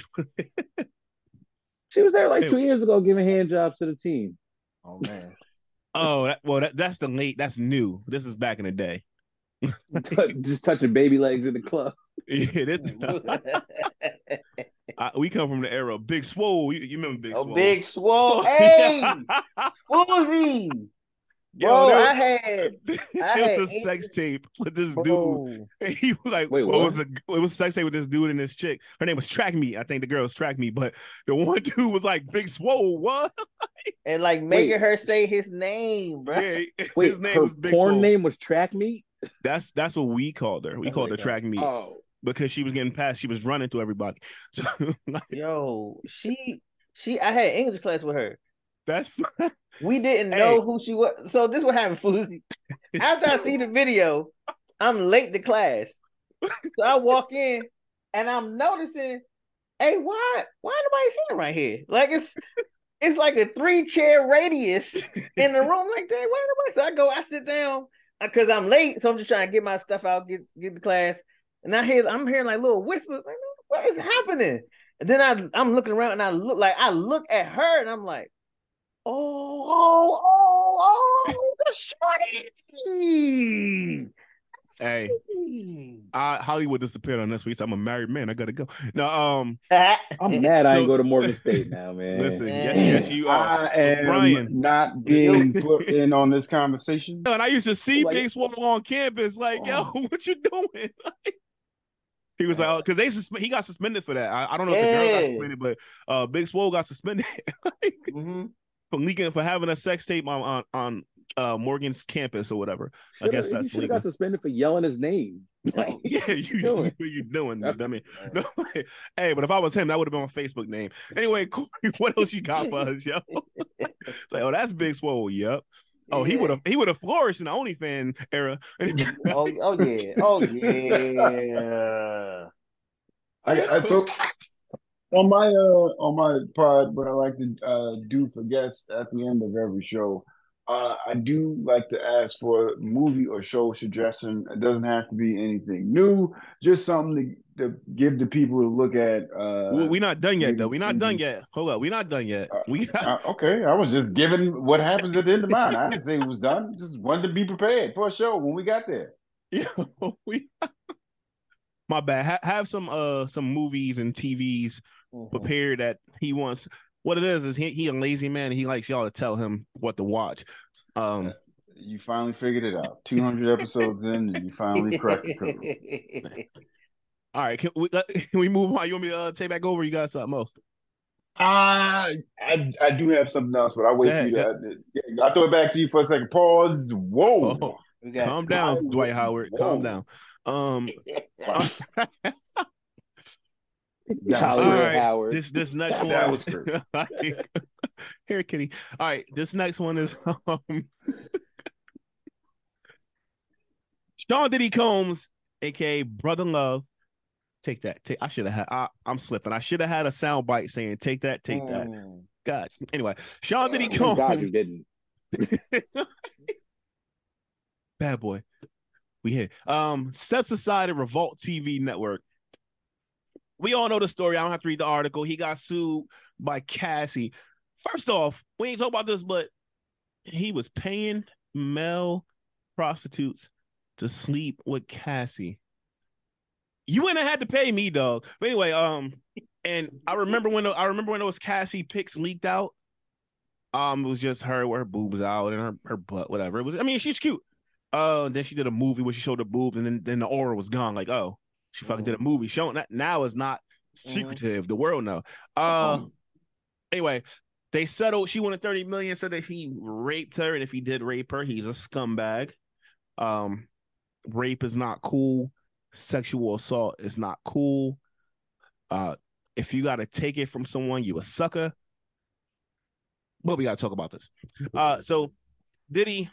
She was there like 2 years ago, giving hand jobs to the team. Oh man. That's the late. That's new. This is back in the day. Just touching baby legs in the club. Yeah, we come from the era of Big Swole. You remember Big Swole? Big Swole. Hey, Fousey. Bro, I had a sex tape with this dude. And he was like, wait, what? It was a sex tape with this dude and this chick. Her name was Track Me. I think the girl was Track Me, but the one dude was like Big Swole. What? And like making her say his name, bro. Yeah, his name was Big Swole. Porn name was Track Me. That's what we called her. We called her Track Me. Oh. Because she was getting past, she was running through everybody. So, yo, I had English class with her. That's we didn't know who she was. So this what happened, Fousey. After I see the video, I'm late to class. So I walk in and I'm noticing, hey, why nobody sitting right here? Like it's like a 3-chair radius in the room. Like, dang, why nobody? So I sit down because I'm late. So I'm just trying to get my stuff out, get to class. And I'm hearing like little whispers, like, what is happening? And then I'm looking around and I look at her and I'm like, oh, the shorty. Hey, Hollywood disappeared on this week. So I'm a married man. I gotta go. No, I'm mad I ain't go to Morgan State now, man. Listen, yes, you are. I am Brian. not being put in on this conversation. And I used to see Big Swole on campus, like, yo, what you doing? He was like, because he got suspended for that. I don't know if the girl got suspended, but Big Swole got suspended for having a sex tape on Morgan's campus or whatever. I guess that's legal. Got suspended for yelling his name. Like, yeah, you doing? I mean, no, hey, but if I was him, that would have been my Facebook name. Anyway, Corey, what else you got for us, yo? It's like, oh, that's Big Swole. Yep. Oh, he would have flourished in the OnlyFans era. Oh yeah. I took on my pod, what I like to do for guests at the end of every show. I do like to ask for movie or show suggestion. It doesn't have to be anything new, just something to give the people to look at. We're not done yet, though. We're not done yet. Hold up. We're not done yet. Okay. I was just giving what happens at the end of mine. I didn't say it was done. Just wanted to be prepared for a show when we got there. Yeah, my bad. Have some movies and TVs prepared that he wants. What it is he a lazy man and he likes y'all to tell him what to watch. You finally figured it out. 200 episodes in, and you finally cracked the code. All right, can we move on? You want me to take back over? You got something else? I do have something else, but I'll wait for you to. I'll throw it back to you for a second. Pause. Whoa. Calm down, Dwight Howard. Calm down. Howard. This next one. That was true. Here, Kitty. All right, this next one is Sean Diddy Combs, aka Brother Love. Take that. I should have had. I'm slipping. I should have had a sound bite saying "Take that, take that." God. Anyway, Sean Diddy Combs. God, you didn't. Bad boy. We hit. Steps aside at Revolt TV network. We all know the story. I don't have to read the article. He got sued by Cassie. First off, we ain't talking about this, but he was paying male prostitutes to sleep with Cassie. You wouldn't have had to pay me, dog. But anyway, and I remember when those Cassie pics leaked out. It was just her with her boobs out and her butt, whatever. It was. I mean, she's cute. Then she did a movie where she showed the boobs, and then the aura was gone. Like, oh, she fucking did a movie showing that. Now is not secretive. The world know. Anyway, they settled. She wanted $30 million, said that he raped her, and if he did rape her, he's a scumbag. Rape is not cool. Sexual assault is not cool. If you got to take it from someone, you a sucker. But we got to talk about this. So Diddy,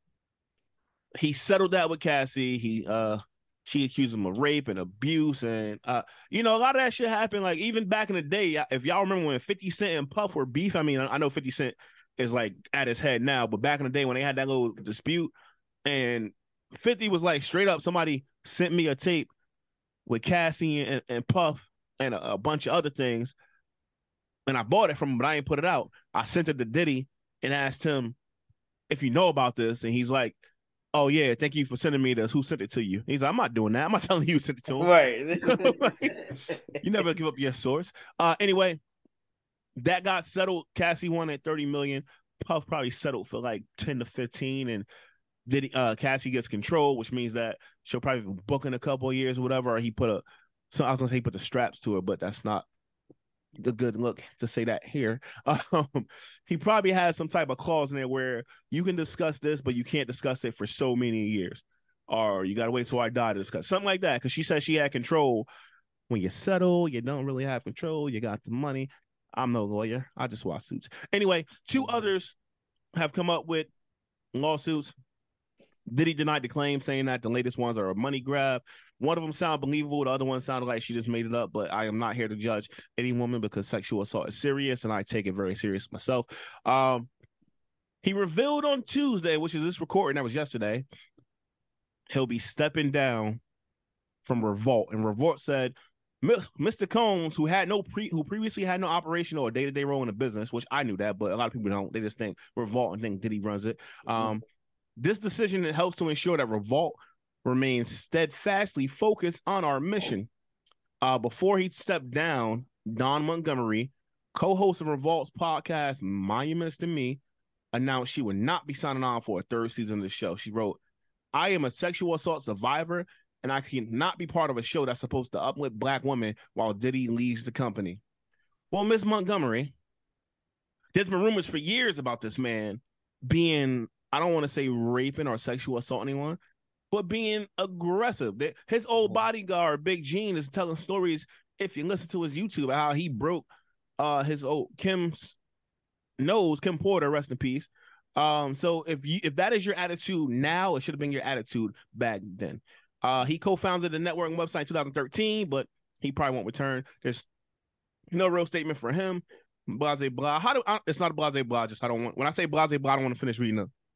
he settled that with Cassie. She accused him of rape and abuse, and a lot of that shit happened. Like even back in the day, if y'all remember when 50 Cent and Puff were beef. I mean, I know 50 Cent is like at his head now, but back in the day when they had that little dispute, and 50 was like straight up, somebody sent me a tape with Cassie and Puff and a bunch of other things, and I bought it from him, but I ain't put it out. I sent it to Diddy and asked him if you know about this, and he's like, "Oh yeah, thank you for sending me this. Who sent it to you?" He's like, "I'm not doing that. I'm not telling you who sent it to him." Right. You never give up your source. Anyway, that got settled. Cassie wanted $30 million. Puff probably settled for like 10 to 15, and Diddy, Cassie gets control, which means that she'll probably book in a couple of years or whatever. Or he put I was gonna say he put the straps to her, but that's not a good look to say that here. He probably has some type of clause in there where you can discuss this, but you can't discuss it for so many years, or you gotta wait till I die to discuss something like that. Because she said she had control. When you settle, you don't really have control. You got the money. I'm no lawyer. I just watch Suits. Anyway, two others have come up with lawsuits. Diddy denied the claim, saying that the latest ones are a money grab. One of them sounded believable. The other one sounded like she just made it up. But I am not here to judge any woman because sexual assault is serious, and I take it very serious myself. He revealed on Tuesday, which is this recording, that was yesterday, he'll be stepping down from Revolt. And Revolt said, Mr. Combs, who previously had no operational or day-to-day role in the business, which I knew that, but a lot of people don't. They just think Revolt and think Diddy runs it. This decision helps to ensure that Revolt remains steadfastly focused on our mission. Before he stepped down, Dawn Montgomery, co-host of Revolt's podcast, Monuments to Me, announced she would not be signing on for a third season of the show. She wrote, "I am a sexual assault survivor, and I cannot be part of a show that's supposed to uplift Black women while Diddy leaves the company." Well, Miss Montgomery, there's been rumors for years about this man being, I don't want to say raping or sexual assault anyone, but being aggressive. His old bodyguard, Big Gene, is telling stories, if you listen to his YouTube, about how he broke his old Kim's nose, Kim Porter, rest in peace. So if that is your attitude now, it should have been your attitude back then. He co-founded the network website in 2013, but he probably won't return. There's no real statement for him. Blase blah. It's not a blase blah. Just I don't want. When I say blase blah, I don't want to finish reading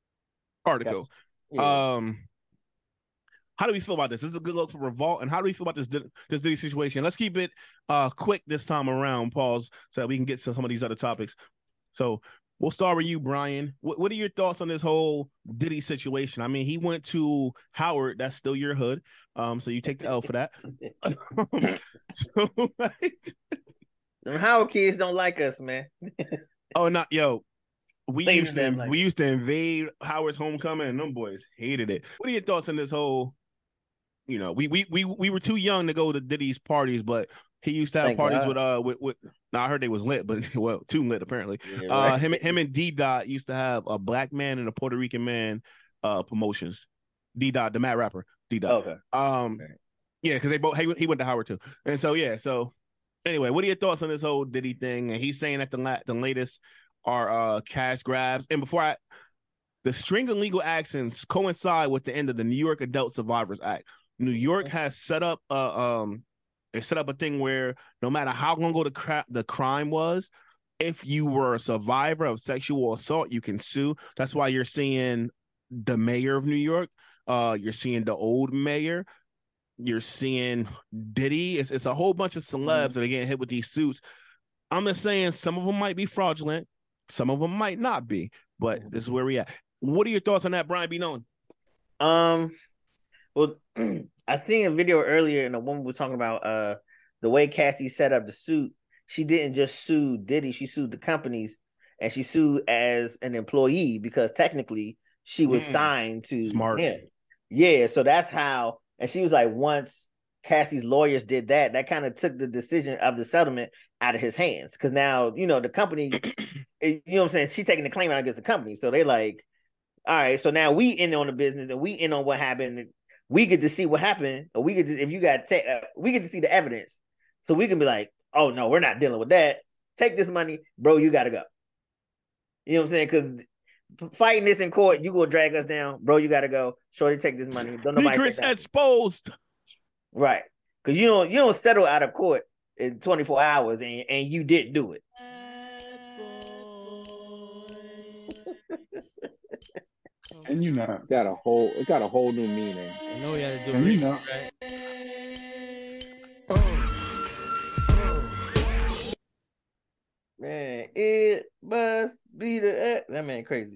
article. Yeah. How do we feel about this? This is a good look for Revolt, and how do we feel about this Diddy situation? Let's keep it quick this time around, pause, so that we can get to some of these other topics. So we'll start with you, Brian. What are your thoughts on this whole Diddy situation? I mean, he went to Howard. That's still your hood. So you take the L for that. Them Howard kids don't like us, man. Oh, not yo. We used to invade Howard's homecoming, and them boys hated it. What are your thoughts on this whole? You know, we were too young to go to Diddy's parties, but he used to have parties with. Now I heard they was lit, but well, too lit apparently. Yeah, right. Him and D Dot used to have a black man and a Puerto Rican man promotions. D Dot, the mad rapper, D Dot. Okay. Yeah, because they both he went to Howard too, and so yeah. So anyway, what are your thoughts on this whole Diddy thing? And he's saying that the latest are cash grabs, and the string of legal actions coincide with the end of the New York Adult Survivors Act. New York has set up a thing where no matter how long ago the crime was, if you were a survivor of sexual assault, you can sue. That's why you're seeing the mayor of New York, you're seeing the old mayor, you're seeing Diddy. It's a whole bunch of celebs that are getting hit with these suits. I'm just saying some of them might be fraudulent, some of them might not be, but this is where we at. What are your thoughts on that, Brian B. Known? Well, I seen a video earlier, and a woman was talking about the way Cassie set up the suit. She didn't just sue Diddy; she sued the companies, and she sued as an employee because technically she was signed to him. Yeah, so that's how. And she was like, once Cassie's lawyers did that, that kind of took the decision of the settlement out of his hands, because now the company, you know what I'm saying? She's taking the claim out against the company, so they like, all right, so now we in on the business and we in on what happened. We get to see what happened, or we get to, we get to see the evidence, so we can be like, oh no, we're not dealing with that. Take this money, bro. You got to go. You know what I'm saying? Because fighting this in court, you gonna drag us down, bro. You got to go. Shorty, take this money. Don't nobody Secrets exposed. Right? Because you don't settle out of court in 24 hours, and you didn't do it. And it got a whole new meaning. I know we had to do it. Right? Man, it must be that man crazy.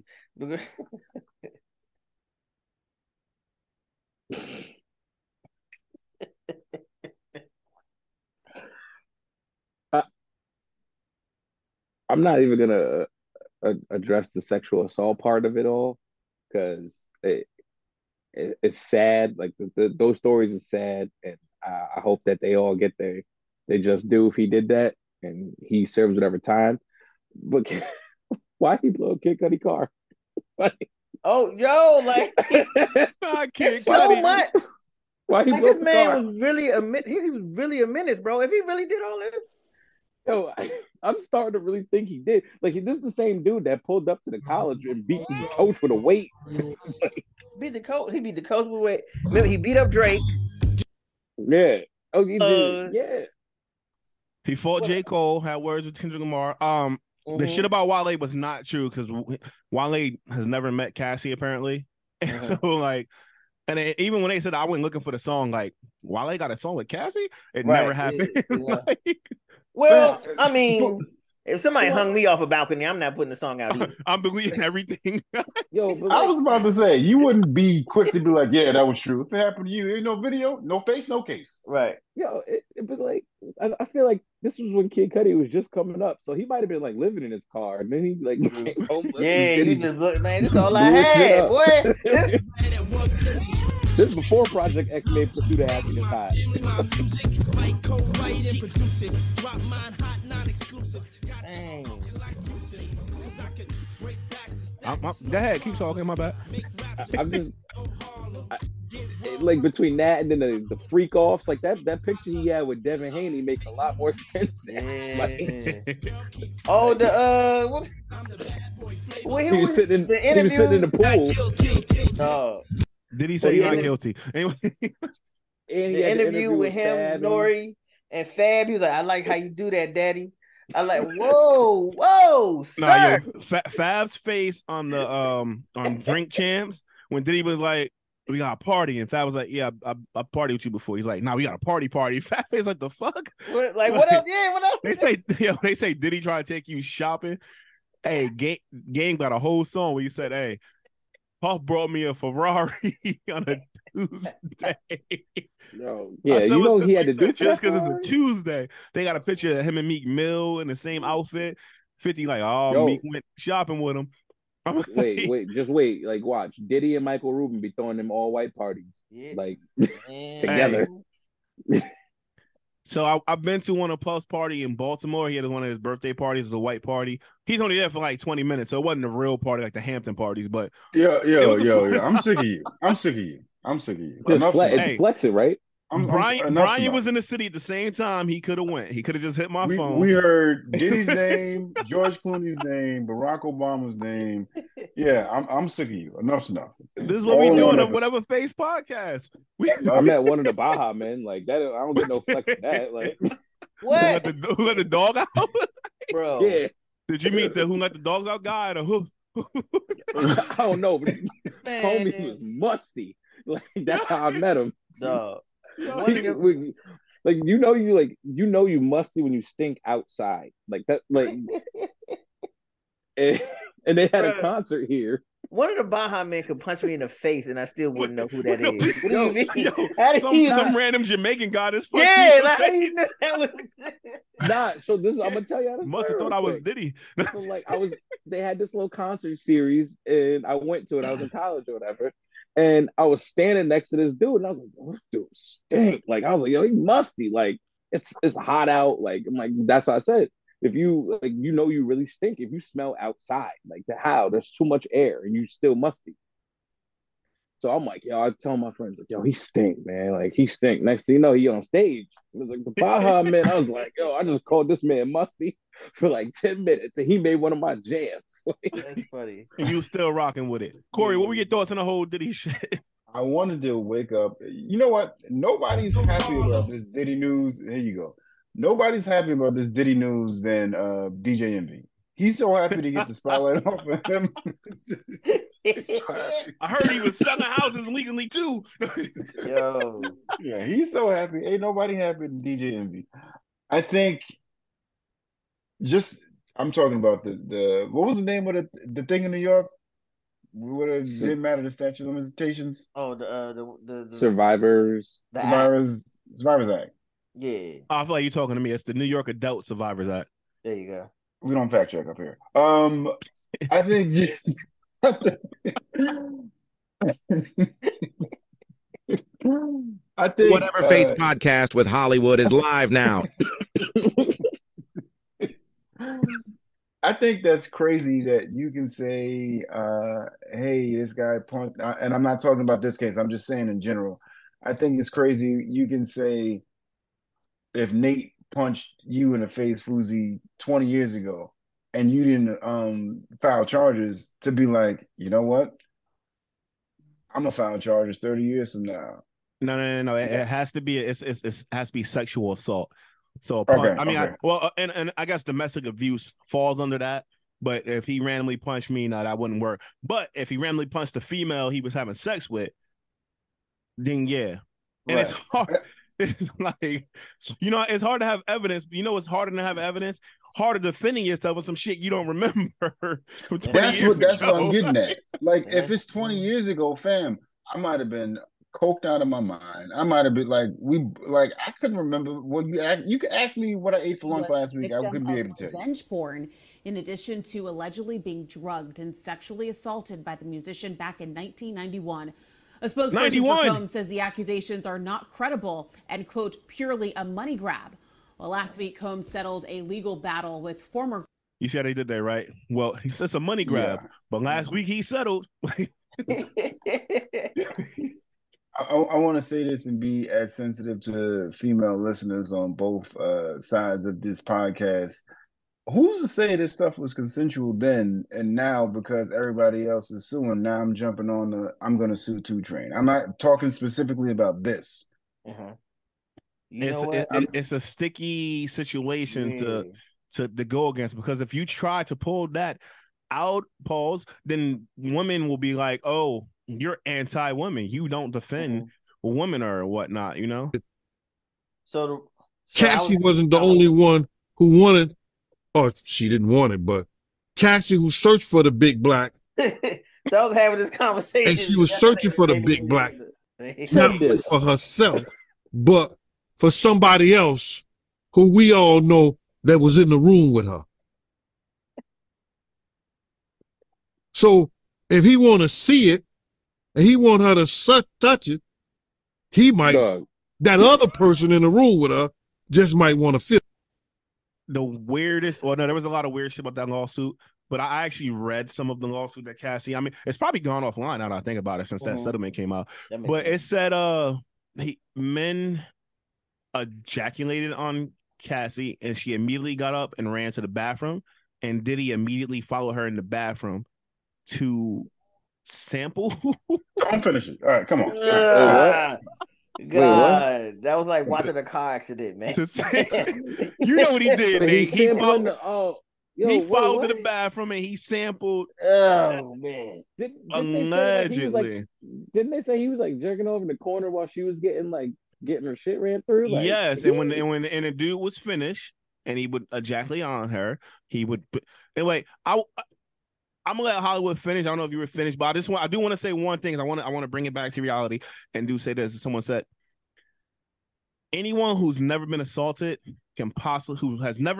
I'm not even gonna address the sexual assault part of it all, because it's sad. Like those stories are sad, and I hope that they all get they just do if he did that and he serves whatever time. But why he blow a Kid Cudi car? Oh, yo, like I can't so much. Why he like blow this the man car? was really he was really a menace, bro. If he really did all this. Yo, I'm starting to really think he did. Like, this is the same dude that pulled up to the college and beat the coach with a weight. Beat the coach. He beat the coach with a weight. Remember, he beat up Drake. Yeah. Oh, he did. Yeah. He fought J. Cole, had words with Kendrick Lamar. The shit about Wale was not true, because Wale has never met Cassie, apparently. So, like, and even when they said I went looking for the song, like, Wale got a song with Cassie? It never happened. Well, I mean, if somebody hung me off a balcony, I'm not putting the song out either. I'm believing everything. Yo, I was about to say, you wouldn't be quick to be like, yeah, that was true. If it happened to you, ain't no video, no face, no case. Right. Yo, but like, I feel like this was when Kid Cudi was just coming up, so he might have been like living in his car, and then he like came home. Yeah, you just look, man. This is all I had, boy. This is before Project X made Pursuit of Happiness hot. Go ahead, keep talking. My bad. I'm just like, between that and then the freak offs, like that picture he had with Devin Haney makes a lot more sense now. What he was sitting in the pool. Oh. Did he say he's not guilty? Anyway, the interview with him, Nori, and Fab, he was like, I like how you do that, Daddy. I'm like, whoa, sir. Nah, yo, Fab's face on the on Drink Champs when Diddy was like, "We got a party," and Fab was like, "Yeah, I partied with you before." He's like, "Nah, we got a party." Fab face like, "The fuck?" What else? Yeah, what else? They say Diddy try to take you shopping. Hey, Game got a whole song where you said, "Hey, Puff brought me a Ferrari on a Tuesday." Yo, yeah, you know he had to do just because it's a Tuesday. They got a picture of him and Meek Mill in the same outfit. 50 like, Meek went shopping with him. Just wait. Like, watch Diddy and Michael Rubin be throwing them all white parties, like together. So I've been to one of Puff's party in Baltimore. He had one of his birthday parties as a white party. He's only there for like 20 minutes, so it wasn't a real party like the Hampton parties. But yo, I'm sick of you. Just flex it, right? Brian was in the city at the same time. He could have went. He could have just hit my phone. We heard Diddy's name, George Clooney's name, Barack Obama's name. Yeah, I'm sick of you. Enough's enough. This is what we doing on Whatever Face podcast. I'm at one of the Baja men. Like that, I don't get no flex for that. Like what? Who let the dog out? Bro. Yeah. Did you meet the Who Let the Dogs Out guy or who? I don't know, but homie was musty. Like that's how I met him. Dog. Like you musty when you stink outside like that, like and they had a concert here. One of the Baja men could punch me in the face and I still wouldn't know who that is. What do you mean? Some random Jamaican guy that's Nah, so this I'm gonna tell you how this must have thought I was Diddy. So like they had this little concert series and I went to it. I was in college or whatever. And I was standing next to this dude, and I was like, oh, "This dude stink!" Like I was like, "Yo, he musty!" Like it's hot out. Like I'm like, that's what I said. If you like, you really stink if you smell outside. Like there's too much air, and you still musty. So I'm like, yo, I tell my friends, like, yo, he stink, man. Like he stink. Next thing you know, he on stage. It was like the Baja man. I was like, yo, I just called this man musty for like 10 minutes, and he made one of my jams. That's funny. And you still rocking with it, Corey? What were your thoughts on the whole Diddy shit? I wanted to wake up. You know what? Nobody's happy about this Diddy news. Here you go. Nobody's happy about this Diddy news than DJ Envy. He's so happy to get the spotlight off of him. I heard he was selling houses legally too. Yo. Yeah, he's so happy. Ain't nobody happy than DJ Envy. I think I'm talking about the what was the name of the thing in New York? What didn't matter, the statute of limitations? Oh, the Survivors. Survivors Act. Yeah. Oh, I feel like you're talking to me. It's the New York Adult Survivors Act. There you go. We don't fact check up here. I think Whatever Face podcast with Hollywood is live now. I think that's crazy that you can say, hey, this guy punched, and I'm not talking about this case, I'm just saying in general. I think it's crazy you can say if Nate punched you in the face, Fousey, 20 years ago, and you didn't file charges, to be like, you know what? I'm gonna file charges 30 years from now. No. It has to be it has to be sexual assault. So and I guess domestic abuse falls under that. But if he randomly punched me, no, that wouldn't work. But if he randomly punched a female he was having sex with, then yeah. And it's hard. It's like, it's hard to have evidence. But what's harder than have evidence? Harder defending yourself with some shit you don't remember. That's what I'm getting at. Like, if it's 20 years ago, fam, I might have been coked out of my mind. I might have been I couldn't remember what you could ask me what I ate for lunch last week. I couldn't be able to tell you. Revenge porn, in addition to allegedly being drugged and sexually assaulted by the musician back in 1991. A spokesperson for Combs says the accusations are not credible and, quote, purely a money grab. Well, last week, Combs settled a legal battle with former... You said he did that, right? Well, it's a money grab, but last week he settled. I want to say this and be as sensitive to female listeners on both sides of this podcast. Who's to say this stuff was consensual then, and now because everybody else is suing, now I'm jumping on the I'm going to sue too train. I'm not talking specifically about this. It's a sticky situation to go against, because if you try to pull that out, pause, then women will be like, oh, you're anti-women. You don't defend women or whatnot, you know? So Cassie wasn't the only one who wanted, or she didn't want it, but Cassie who searched for the big black. So I was having this conversation. And she was searching for the big black. Not for herself, but for somebody else who we all know that was in the room with her. So if he want to see it and he want her to touch it, he might, that other person in the room with her just might want to feel. The weirdest, well, no, there was a lot of weird shit about that lawsuit, but I actually read some of the lawsuit that Cassie, I mean, it's probably gone offline now that I think about it since that settlement came out. But it said men ejaculated on Cassie and she immediately got up and ran to the bathroom, and Diddy immediately followed her in the bathroom to sample. Don't finish it. All right, come on. God, that was like watching a car accident, man. You know what he did, Nate? He followed followed to the bathroom and he sampled. Oh man! Allegedly, didn't they say he was like jerking off in the corner while she was getting her shit ran through? Like, yes, and when the dude was finished and he would ejaculate on her, he would. Anyway, I'm gonna let Hollywood finish. I don't know if you were finished, but I do want to say one thing. I want to bring it back to reality and do say this. Someone said, anyone who's never been assaulted can possibly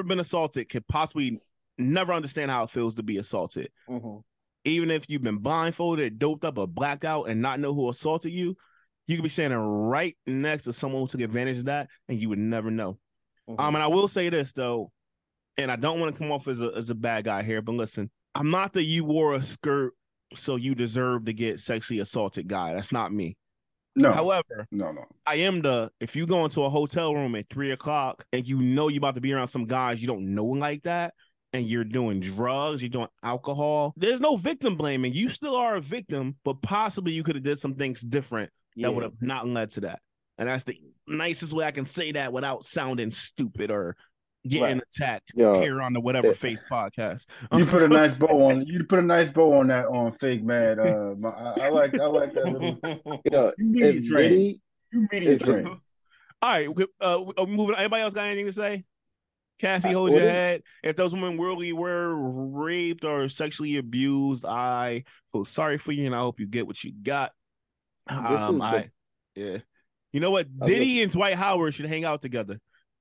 never understand how it feels to be assaulted. Even if you've been blindfolded, doped up, or blacked out, and not know who assaulted you, you could be standing right next to someone who took advantage of that, and you would never know. And I will say this though, and I don't want to come off as a bad guy here, but listen. I'm not the you wore a skirt so you deserve to get sexually assaulted guy. That's not me. No. However, no. I am if you go into a hotel room at 3:00 and you know you're about to be around some guys you don't know like that, and you're doing drugs, you're doing alcohol, there's no victim blaming. You still are a victim, but possibly you could have did some things different that would have not led to that. And that's the nicest way I can say that without sounding stupid or getting attacked here on the Whatever Face podcast. You put a nice bow on. You put a nice bow on that on Fake Mad. I like that little. You media train. All right, moving. Anybody else got anything to say? Cassie, hold your head. If those women really were raped or sexually abused, I feel sorry for you, and I hope you get what you got. You know what? Diddy and Dwight Howard should hang out together.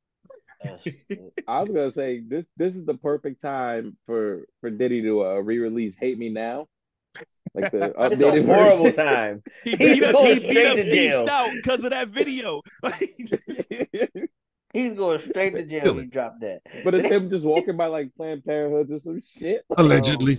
I was gonna say this is the perfect time for Diddy to re-release "Hate Me Now," like the updated horrible version. Time. He beat up Steve Stout because of that video. He's going straight to jail. He dropped that. But it's him just walking by like Planned Parenthood or some shit. Allegedly.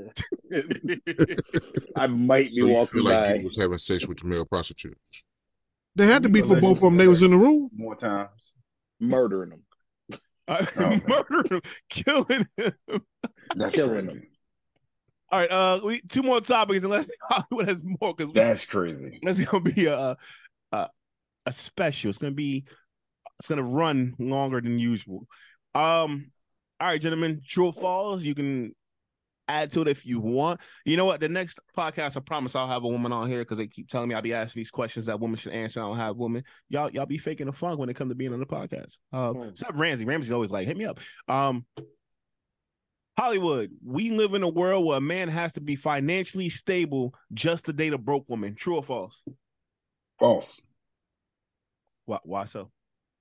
I might be walking by. He was having sex with the male prostitutes. They had to be for both of them. They was in the room. More times. Murdering him. Murdering him. Killing him. That's killing crazy. him. All right, we 2 more topics unless Hollywood has more, because that's crazy. That's gonna be a special. It's gonna run longer than usual. All right, gentlemen, true or false. You can add to it if you want. You know what? The next podcast, I promise I'll have a woman on here because they keep telling me I'll be asking these questions that women should answer. I don't have women. Y'all be faking the funk when it comes to being on the podcast. Except Ramsey. Ramsey's always like, hit me up. Hollywood, we live in a world where a man has to be financially stable just to date a broke woman. True or false? False. Why so?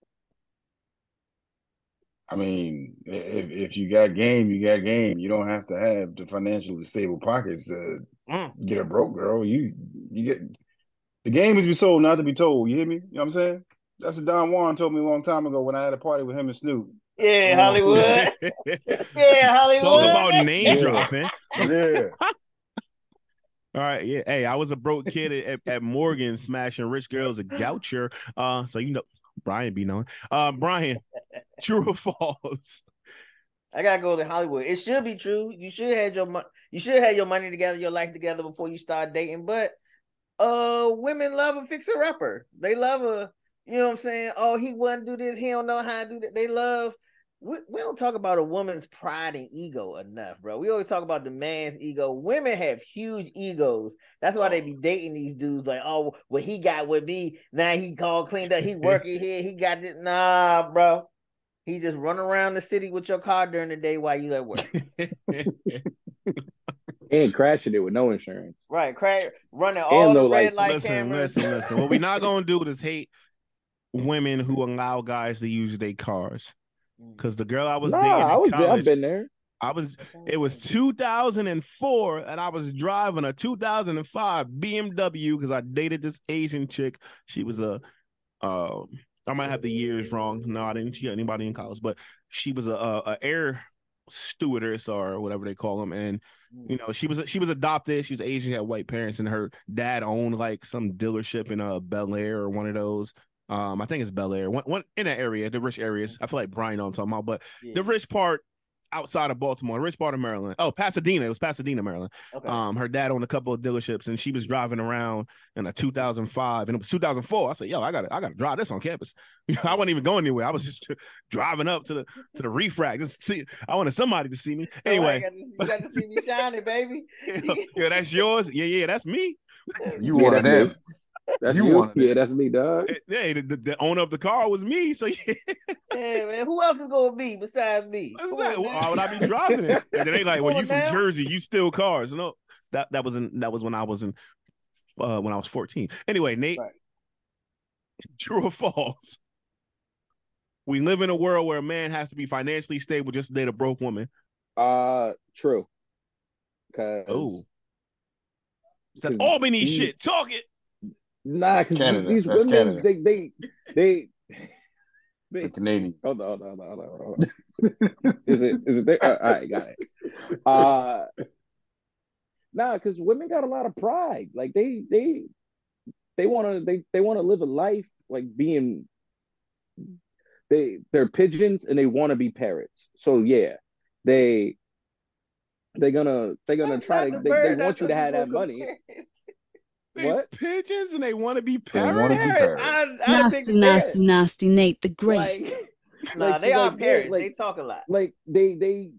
I mean, if you got game, you got game. You don't have to have the financially stable pockets to get a broke girl. You get the game is to be sold, not to be told. You hear me? You know what I'm saying? That's what Don Juan told me a long time ago when I had a party with him and Snoop. Yeah, Hollywood. Yeah, Hollywood. It's all about name dropping. Yeah. All right, yeah. Hey, I was a broke kid at Morgan smashing rich girls at Goucher. So you know, Brian be knowing. Brian, true or false? I gotta go to Hollywood. It should be true. You should have your money together, your life together before you start dating. But women love a fixer-upper. They love a, you know what I'm saying? Oh, he wouldn't do this. He don't know how to do that. They love we don't talk about a woman's pride and ego enough, bro. We always talk about the man's ego. Women have huge egos. That's why they be dating these dudes like, oh, what he got with me, now he called cleaned up. He working here. He got this. Nah, bro. He just run around the city with your car during the day while you at work. And crashing it with no insurance. Right, running all the red light cameras. Listen. What we're not gonna do is hate women who allow guys to use their cars. Because the girl I was dating in college, I've been there. It was 2004, and I was driving a 2005 BMW because I dated this Asian chick. She was I might have the years wrong. No, I didn't get anybody in college, but she was a air stewardess or whatever they call them, and she was adopted. She was Asian, had white parents, and her dad owned like some dealership in Bel Air or one of those. I think it's Bel Air, one in that area, the rich areas. I feel like Brian know what I'm talking about, but the rich part outside of Baltimore, the rich part of Maryland. Oh, Pasadena. It was Pasadena, Maryland. Okay. Her dad owned a couple of dealerships, and she was driving around in a 2005, and it was 2004. I said, yo, I gotta drive this on campus. I wasn't even going anywhere. I was just driving up to the refract. Just see, I wanted somebody to see me. Anyway, you got to see me shining, baby. Yeah, that's yours. Yeah, that's me. You wanted them. That's you. Yeah, that's me, dog. Yeah, the owner of the car was me. So yeah. Hey man, who else is gonna be besides me? Why would I be driving it? And then they like, well, you from Jersey, you steal cars. No, that was when I was when I was 14. Anyway, Nate, right. True or false? We live in a world where a man has to be financially stable just to date a broke woman. True. Oh, it's that Albany shit. Talk it. Nah, because these women, they the Canadian. Hold on. Is it there? All right, got it. Nah, because women got a lot of pride. Like they want to live a life like being. They're pigeons and they want to be parrots. So yeah, they're gonna try to. They want you to have that money. What? Pigeons and they want to be parrots. Nasty Nate the Great. They are parrots. They talk a lot. Like they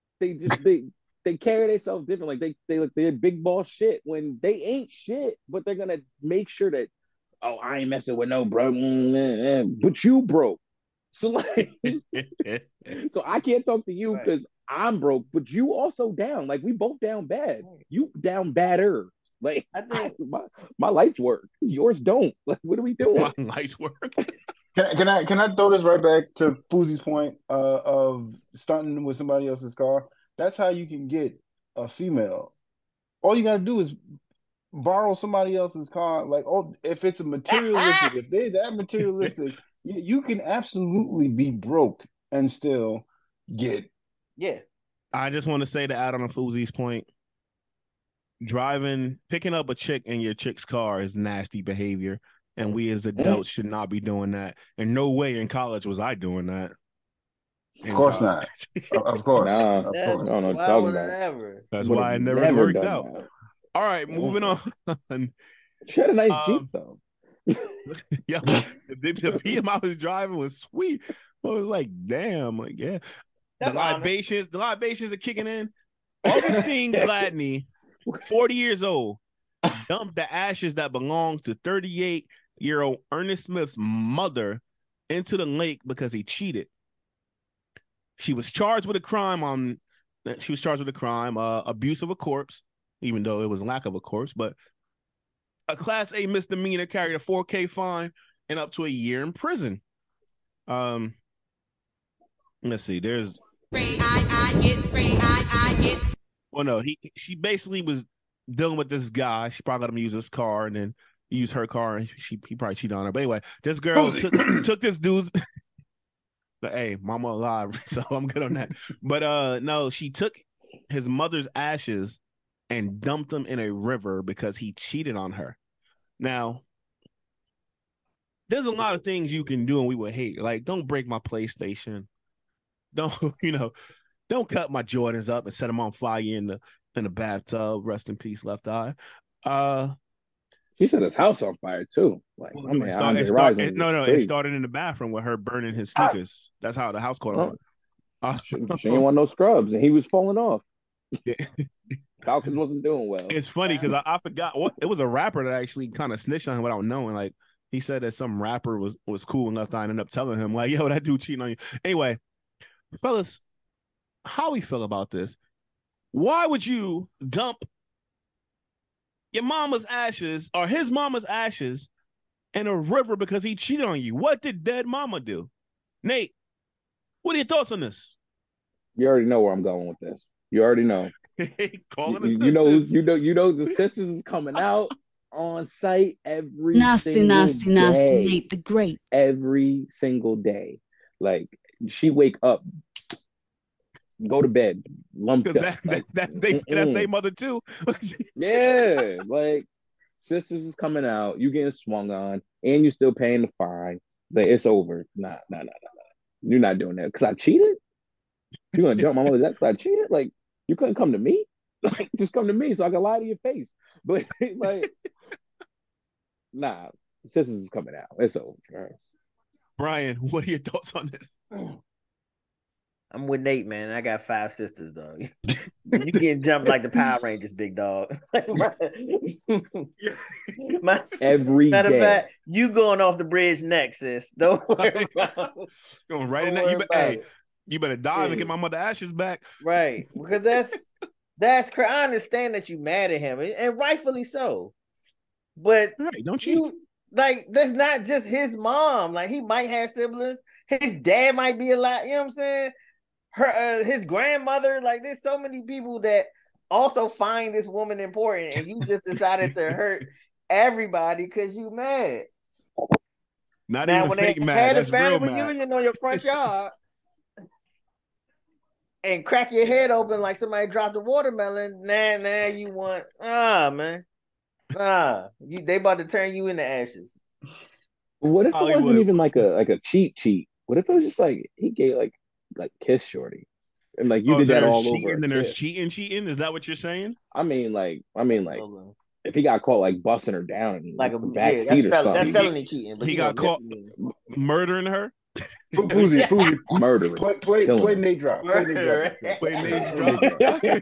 carry themselves different. Like they're big boss shit when they ain't shit, but they're gonna make sure that I ain't messing with no bro, but you broke. So like, so I can't talk to you because I'm broke, but you also down. Like we both down bad. You down badder. Like I think my lights work, yours don't. Like, what are we doing? My lights work. Can I throw this right back to Fousey's point of stunting with somebody else's car? That's how you can get a female. All you got to do is borrow somebody else's car. Like, if it's a materialistic, if they're that materialistic, you can absolutely be broke and still get. Yeah. I just want to say to add on Fousey's point. Picking up a chick in your chick's car is nasty behavior, and we as adults should not be doing that. And no way in college was I doing that. Of course not. Of course. Nah, of course. No, talking about. That's why it never worked out. That. All right, moving on. She had a nice Jeep though. Yeah, the PM was driving was sweet. I was like, damn, like yeah. The libations are kicking in. Augustine Gladney. 40 years old, dumped the ashes that belongs to 38-year-old Ernest Smith's mother into the lake because he cheated. She was charged with a crime abuse of a corpse, even though it was lack of a corpse, but a Class A misdemeanor carried a $4,000 fine and up to a year in prison. Let's see, there's well, no, she basically was dealing with this guy. She probably let him use his car and then use her car, and he probably cheated on her. But anyway, this girl took this dude's. But hey, mama alive, so I'm good on that. But no, she took his mother's ashes and dumped them in a river because he cheated on her. Now, there's a lot of things you can do and we would hate. Like, don't break my PlayStation. Don't cut my Jordans up and set them on fire in the bathtub. Rest in peace, Left Eye. She set his house on fire too. Like, it started in the bathroom with her burning his sneakers. That's how the house caught on. She didn't want no scrubs, and he was falling off. Falcons wasn't doing well. It's funny because I forgot what it was a rapper that actually kind of snitched on him without knowing. Like he said that some rapper was cool enough to end up telling him like, "Yo, that dude cheating on you." Anyway, fellas, how we feel about this? Why would you dump your mama's ashes or his mama's ashes in a river because he cheated on you? What did dead mama do? Nate, what are your thoughts on this? You already know where I'm going with this. You already know. Calling the you know the sisters is coming out on site every nasty Nate the Great every single day. Like she wake up, go to bed, lumped up. That's their mother too. Yeah, like sisters is coming out, you getting swung on, and you still paying the fine. Like it's over. Nah. You're not doing that because I cheated. You're gonna dump my mother that because I cheated? Like you couldn't come to me? Like just come to me so I can lie to your face. But like, nah, sisters is coming out. It's over. Brian, what are your thoughts on this? I'm with Nate, man. I got 5 sisters, dog. You getting jumped like the Power Rangers, big dog. Every matter day. of fact, you going off the bridge next, sis. Don't worry about it. Going right in that. You better dive and get my mother ashes back. Right. Because that's crazy. I understand that you mad at him, and rightfully so. But right, don't you? Like, that's not just his mom. Like, he might have siblings. His dad might be alive. You know what I'm saying? His grandmother. Like, there's so many people that also find this woman important, and you just decided to hurt everybody because you mad. Not now, even when fake they mad. had a That's family real reunion on your front yard and crack your head open like somebody dropped a watermelon, now you want man. They about to turn you into ashes. What if it wasn't even like a cheat? What if it was just like he gave like kiss shorty, and like you did that all over? And then there's cheating. Is that what you're saying? I mean, like if he got caught like busting her down in like a back seat or something, that's felony cheating. But he got caught murdering her. Fousey, murder. Play Nate drop. Play Nate drop.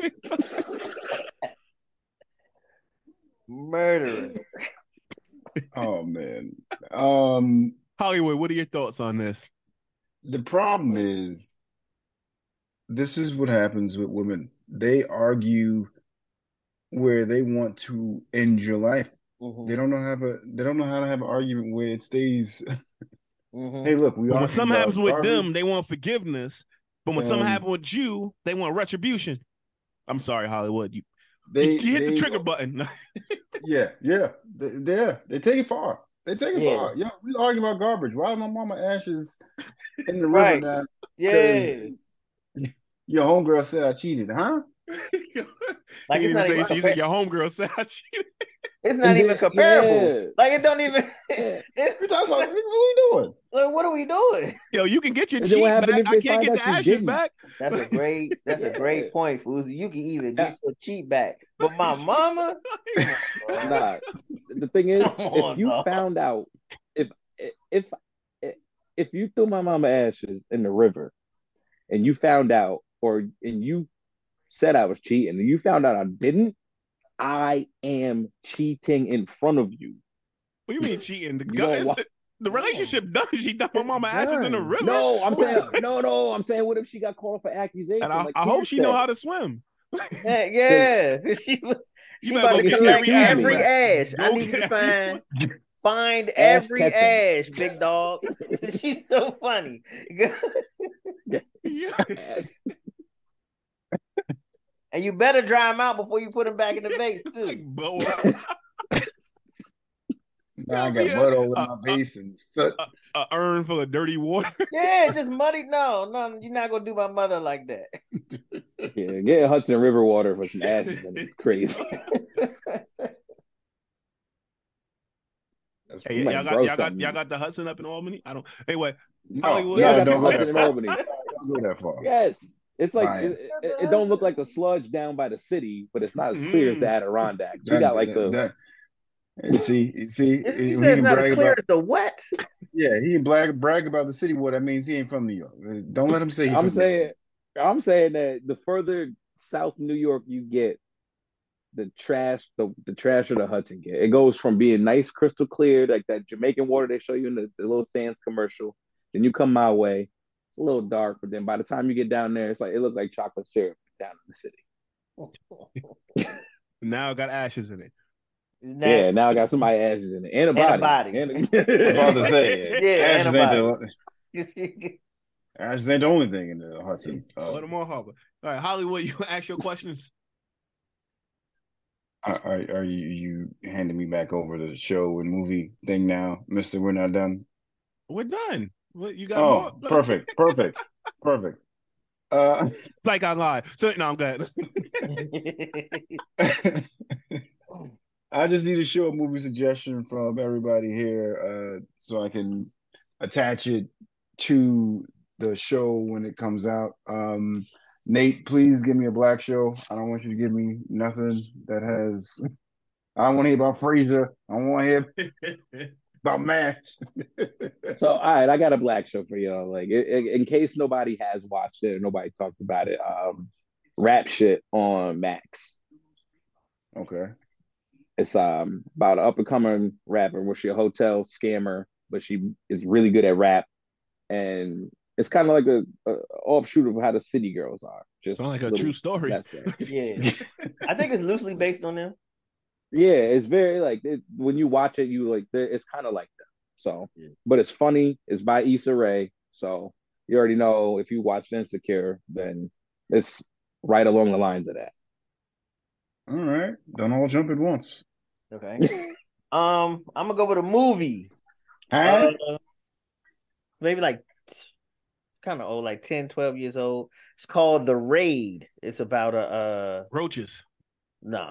Murder. Oh man. Hollywood, what are your thoughts on this? The problem is, this is what happens with women. They argue where they want to end your life. Mm-hmm. They don't know how to have an argument where it stays. Mm-hmm. Hey, look, when something happens with them, they want forgiveness. But when something happens with you, they want retribution. I'm sorry, Hollywood. You hit the trigger button. Yeah. They take it far. Far. Yeah, we argue about garbage. Why is my mama ashes in the river now? Yeah. Your homegirl said I cheated, huh? Like it's not even your homegirl said I cheated. It's not even comparable. Yeah. Like it don't even. We're talking about what are we doing? Like what are we doing? Yo, you can get your cheat back. I can't get the ashes back. That's a great point, Fousey. You can even get your cheat back, but my mama. Nah. The thing is, if you found out, if you threw my mama ashes in the river, and you found out, and you said I was cheating, and you found out I didn't. I am cheating in front of you. What do you mean cheating? The relationship done. She dumped my mama ashes in the river. No, I'm saying no. I'm saying, what if she got caught for accusation? And I hope she know how to swim. Yeah. She about to collect every ash. I need to find every ash, big dog. She's so funny. And you better dry them out before you put them back in the vase too. Now I got mud over my basins. A urn full of dirty water. Yeah, just muddy. No, you're not gonna do my mother like that. Yeah, get Hudson River water for some ashes, and it's crazy. Hey, y'all got the Hudson up in Albany? I don't. Anyway, Hollywood. Yeah, don't go Hudson in Albany. Don't go that far. Yes. It's like it don't look like the sludge down by the city, but it's not as clear as the Adirondacks. You got like See, You said it's not as clear as the what? Yeah, he can brag about the city. What that means, he ain't from New York. Don't let him say. I'm saying that the further south New York you get, the trash of the Hudson get. It goes from being nice, crystal clear, like that Jamaican water they show you in the little Sands commercial. Then you come my way, it's a little dark, but then by the time you get down there, it's like it looks like chocolate syrup down in the city. Now it got ashes in it. Yeah, now I got somebody ashes in it and a body. I'm about to say, ashes ain't the only thing in the Hudson. Baltimore Harbor. All right, Hollywood, you ask your questions. Are you handing me back over the show and movie thing now, Mister? We're not done. We're done. What you got? More? Perfect. Like I lied. So no, I'm good. I just need a short movie suggestion from everybody here, so I can attach it to the show when it comes out. Nate, please give me a black show. I don't want you to give me nothing that has. I don't want to hear about Frasier. I don't want to hear about Max. So, all right, I got a black show for y'all. Like, in case nobody has watched it or nobody talked about it, Rap Shit on Max. Okay. It's about an up and coming rapper where she's a hotel scammer, but she is really good at rap, and it's kind of like a offshoot of how the City Girls are. Just sound like a true story. Yeah, I think it's loosely based on them. Yeah, it's very like when you watch it, you like it's kind of like them. So, but it's funny. It's by Issa Rae, so you already know if you watched Insecure, then it's right along the lines of that. All right, don't all jump at once. Okay. I'm gonna go with a movie. Maybe like kind of old, like 10, 12 years old. It's called The Raid. It's about roaches. No.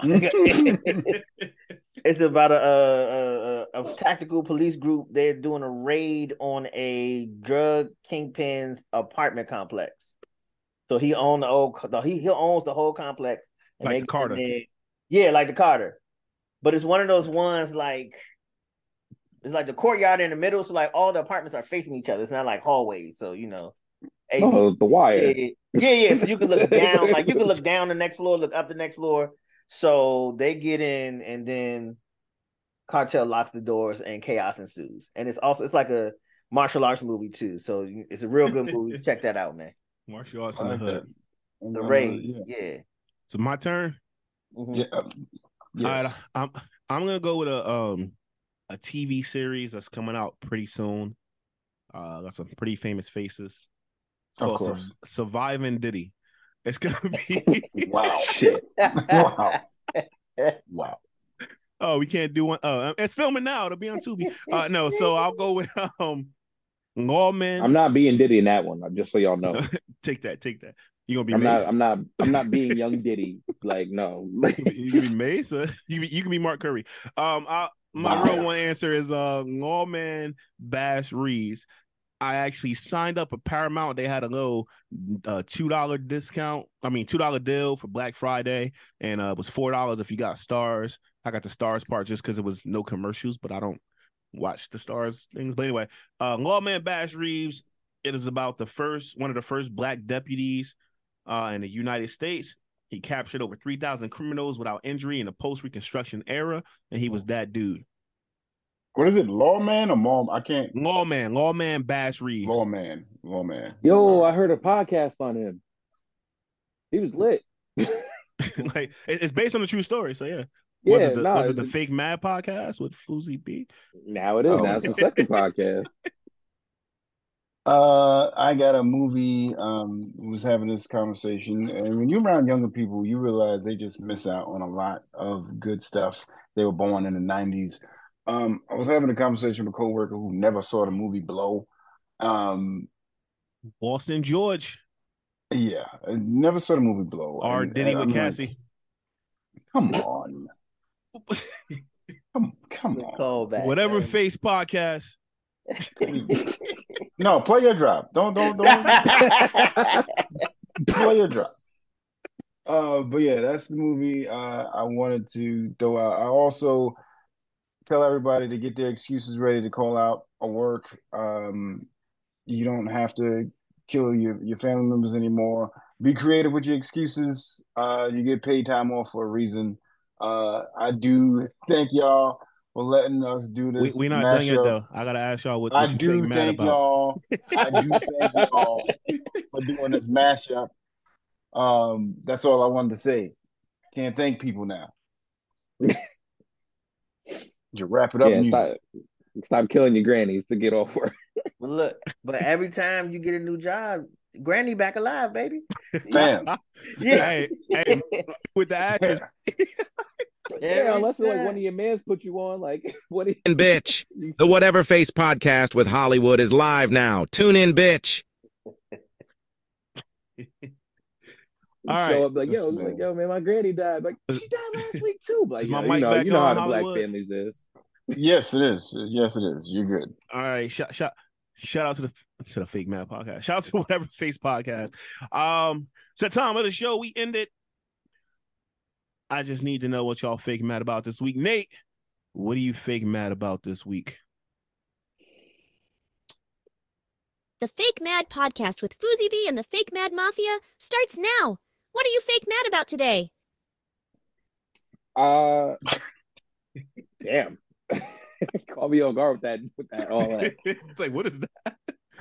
It's about a tactical police group. They're doing a raid on a drug kingpin's apartment complex. So he owns he owns the whole complex. And like the Carter. Yeah, like the Carter. But it's one of those ones like it's like the courtyard in the middle, so like all the apartments are facing each other. It's not like hallways, so you know. The Wire. Yeah. So you can look down, like you can look down the next floor, look up the next floor. So they get in, and then cartel locks the doors, and chaos ensues. And it's like a martial arts movie too. So it's a real good movie. Check that out, man. Martial arts in the hood. The Raid. Yeah. So my turn. Mm-hmm. Yeah. Yes. All right, I'm gonna go with a TV series that's coming out pretty soon. Got some pretty famous faces. It's called Surviving Diddy. It's gonna be wow. Shit. Wow. Oh, we can't do one. It's filming now. It'll be on Tubi. No, so I'll go with Lawman. I'm not being Diddy in that one, just so y'all know. Take that. You gonna be Mace? I'm not being young Diddy. Like, no. You can be Mace. You can be Mark Curry. My real one answer is Lawman Bass Reeves. I actually signed up at Paramount. They had a little $2 discount. I mean, $2 deal for Black Friday, and it was $4 if you got Stars. I got the Stars part just because it was no commercials, but I don't watch the Stars things. But anyway, Lawman Bass Reeves. It is about one of the first Black deputies in the United States. He captured over 3,000 criminals without injury in the post-Reconstruction era, and he was that dude. What is it, Lawman or Mom? I can't. Lawman Bass Reeves. Lawman. Yo, I heard a podcast on him. He was lit. Like it's based on a true story, so yeah. Was it the Fake Mad podcast with Fousey B? Now it is. Now it's the second podcast. I got a movie. Was having this conversation, and when you're around younger people, you realize they just miss out on a lot of good stuff. They were born in the 90s. I was having a conversation with a coworker who never saw the movie Blow. Boston George. Yeah, I never saw the movie Blow. Diddy with Cassie. Come on. Come on. Whatever face podcast. No, play your drop. Don't play your drop. But yeah, that's the movie I wanted to throw out. I also tell everybody to get their excuses ready to call out or work. You don't have to kill your family members anymore. Be creative with your excuses. You get paid time off for a reason. I do thank y'all for letting us do this. We're not done yet, though. I gotta ask y'all what I you do think thank mad about. y'all. I do thank y'all for doing this mashup. That's all I wanted to say. Can't thank people now. Just wrap it up. Yeah, stop killing your grannies to get off work. But look, but every time you get a new job, Granny back alive, baby. Fam. Yeah. Hey, with the actions. Yeah, unless like one of your mans put you on, like what? Bitch, the Whatever Face podcast with Hollywood is live now. Tune in, bitch. All right. Show up like, yo, man, my granny died. Like, she died last week too. Like, my you mic know, back you know on, how the Hollywood? black families is. Yes, it is. Yes, it is. You're good. All right, shout out to the Fake Mad podcast. Shout out to Whatever Face podcast. So time of the show, we ended. I just need to know what y'all fake mad about this week. Nate, what are you fake mad about this week? The Fake Mad podcast with Fousey B and the Fake Mad Mafia starts now. What are you fake mad about today? Damn. Call me on guard with that all that. It's like, what is that?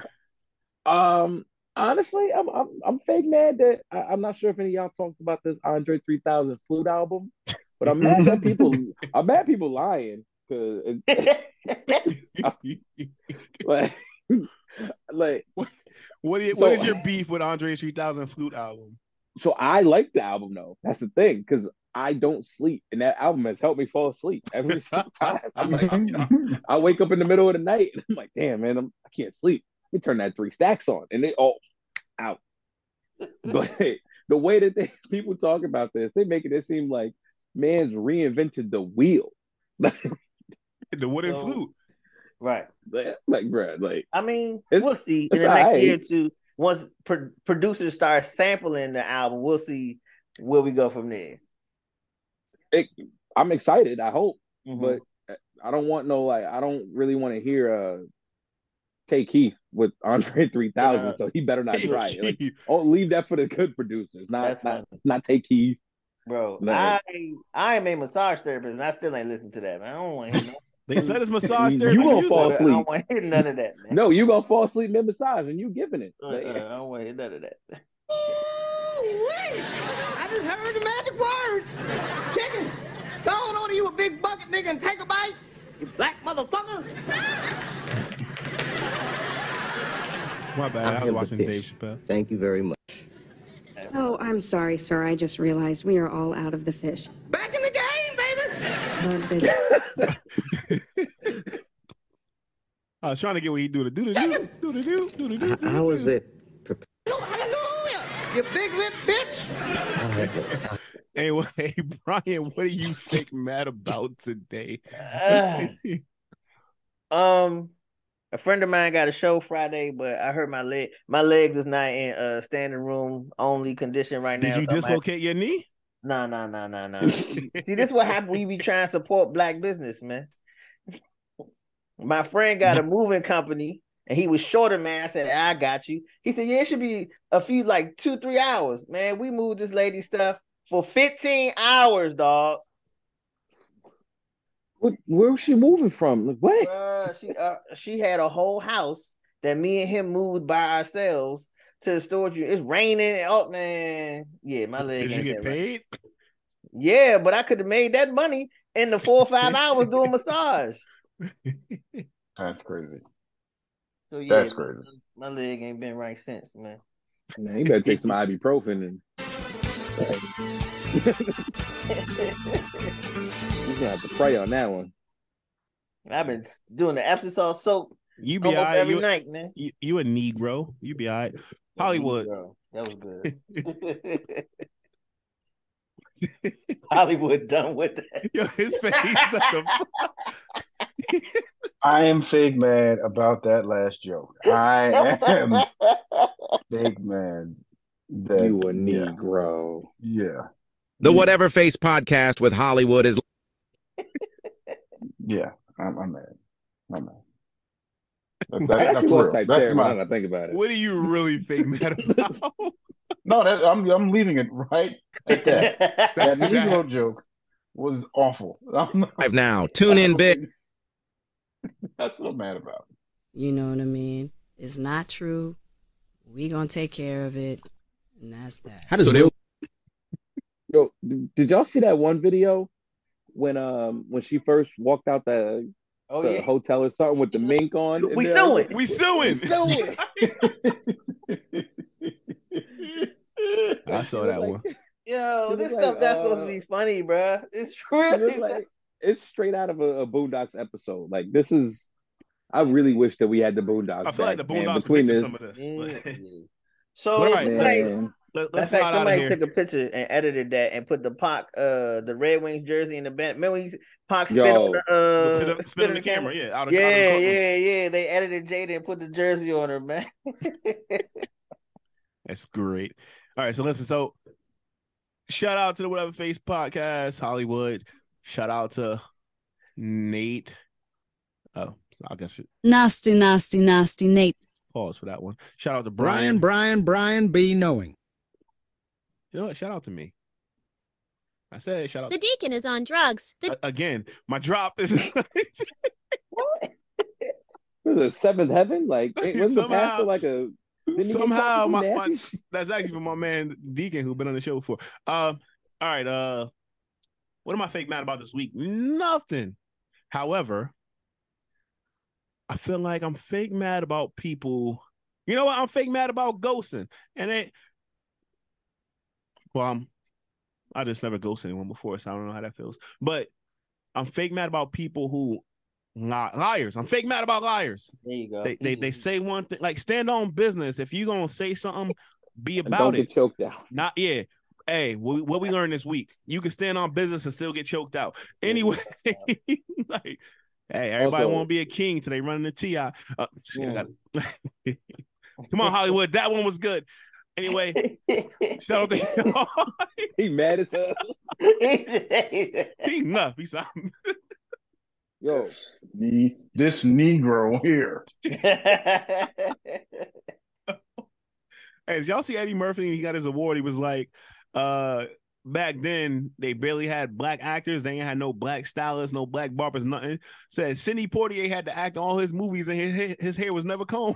Honestly, I'm fake mad that I'm not sure if any of y'all talked about this Andre 3000 Flute album, but I'm mad that people lying because what is your beef with Andre 3000 Flute album? So I like the album though. That's the thing, because I don't sleep, and that album has helped me fall asleep every single time. I'm like, I wake up in the middle of the night, and I'm like, damn, man, I can't sleep. Let me turn that 3 Stacks on, and they all out. But the way that people talk about this, they making it seem like man's reinvented the wheel, the wooden flute, right? Like, bro, like I mean, we'll see in the next year or two. Once producers start sampling the album, we'll see where we go from there. I'm excited. I hope, but I don't want I don't really want to hear Tay Keith with Andre 3000. So he better not try it. Like, leave that for the good producers, not Tay Keith. Bro, no. I am a massage therapist, and I still ain't listen to that, man. I don't want to hear no. They said it's massage therapy. You gonna fall asleep? I don't want to hear none of that, man. No, you gonna fall asleep mid massage, and you giving it. I don't want to hear none of that. Wait. I just heard the magic words. Chicken, go on order you a big bucket, nigga, and take a bite. You black motherfucker. My bad. I was watching Dave Chappelle. Thank you very much. Oh, I'm sorry, sir. I just realized we are all out of the fish. Back in the game, baby. I was trying to get what he do. How was it? Hallelujah, you big lip bitch. Hey, Brian, what are you fake mad about today? A friend of mine got a show Friday, but I hurt my leg. My legs is not in standing room only condition right now. Did you dislocate your knee? No. See, this is what happens when you be trying to support black business, man. My friend got a moving company, and he was shorter, man. I said, I got you. He said, yeah, it should be a few, like 2-3 hours. Man, we moved this lady stuff for 15 hours, dog. Where was she moving from? Like, what? She had a whole house that me and him moved by ourselves to the storage unit. It's raining. Oh, man. Yeah, my leg. Did you get paid? Right. Yeah, but I could have made that money in the 4 or 5 hours doing massage. That's crazy. So yeah, that's crazy. My leg ain't been right since, man. Man, you better take some ibuprofen and. You're gonna have to pray on that one. I've been doing the Epsom salt soap. You be almost every night, man. You a Negro. You be all right. Hollywood. That was good. Hollywood done with that. Yo, his face. I am fake mad about that last joke. I am fake mad. You a Negro. Yeah. The Whatever Face podcast with Hollywood is. Yeah, I'm mad. I'm mad. That actually was type That's terrible. Now I think about it. What do you really think mad about? No, I'm leaving it right at that. That Negro joke was awful. Live now. Tune in big. That's what I'm mad about. You know what I mean? It's not true. We gonna take care of it, and that's that. How does Yo, did y'all see that one video when she first walked out the hotel or something with the mink on? We suing. We suing. I saw that one. Yo, this stuff that's supposed to be funny, bro. It's really it's straight out of a Boondocks episode. Like this is. I really wish that we had the Boondocks. I feel like the Boondocks between this. Some of this. So let's somebody took a picture and edited that and put the Pac, the Red Wings jersey in the band. Remember when Pac spit on the camera? Yeah, out of yeah. They edited Jada and put the jersey on her, man. That's great. All right, so listen. So shout out to the Whatever Face Podcast, Hollywood. Shout out to Nate. Oh, I guess Nasty Nate. Pause for that one. Shout out to Brian B. Knowing. You know what? Shout out to me. I said shout out. The Deacon is on drugs. Again, my drop is. What? Was it Seventh Heaven? Like, wasn't the pastor like a? Somehow, that's actually from my man Deacon, who's been on the show before. All right. What am I fake mad about this week? Nothing. However, I feel like I'm fake mad about people. You know what? I'm fake mad about ghosting. And I just never ghosted anyone before, so I don't know how that feels. But I'm fake mad about people who liars. I'm fake mad about liars. There you go. They say one thing, like stand on business. If you're gonna say something, be about don't it. Get choked out. Not yeah. Hey, what we learned this week? You can stand on business and still get choked out. Anyway, like. Hey, everybody want to be a king today running the TI. Come on, Hollywood. That one was good. Anyway, shout out to he mad as hell. He nuts. He's something. Yo, this Negro here. As y'all see Eddie Murphy, he got his award. He was like, back then, they barely had black actors. They ain't had no black stylists, no black barbers, nothing. Said Sidney Poitier had to act in all his movies, and his hair was never combed.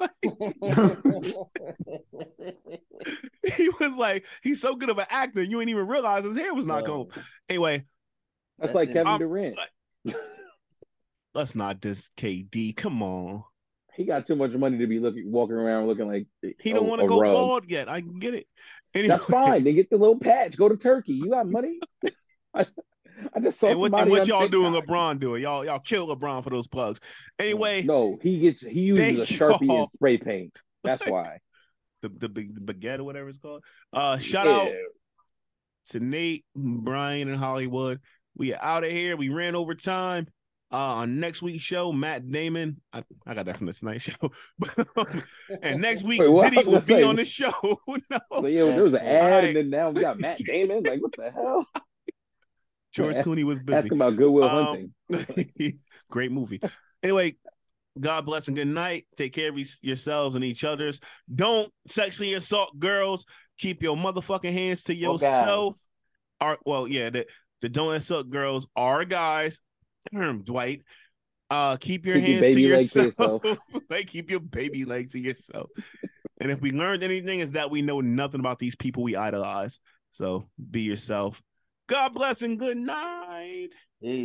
He was like, he's so good of an actor, you ain't even realize his hair was not combed. Anyway, that's like Kevin Durant. Let's not diss KD. Come on. He got too much money to be walking around looking like he don't want to go bald yet. I can get it. Anyway. That's fine. They get the little patch. Go to Turkey. You got money. I just saw somebody. What y'all doing? LeBron doing? Y'all kill LeBron for those plugs. Anyway, no, he uses a Sharpie and spray paint. That's why. The baguette or whatever it's called. Shout out to Nate, Brian, and Hollywood. We are out of here. We ran over time. On next week's show, Matt Damon. I got that from the Tonight Show. And next week, Diddy will be on the show. No. So, yeah, there was an ad, and then now we got Matt Damon. Like, what the hell? George Clooney was busy. Asking about Good Will Hunting. Great movie. Anyway, God bless and good night. Take care of yourselves and each other's. Don't sexually assault girls. Keep your motherfucking hands to yourself. The don't assault girls are guys. Dwight, keep your hands to yourself. Like, keep your baby leg to yourself. And if we learned anything, is that we know nothing about these people we idolize. So be yourself. God bless and good night.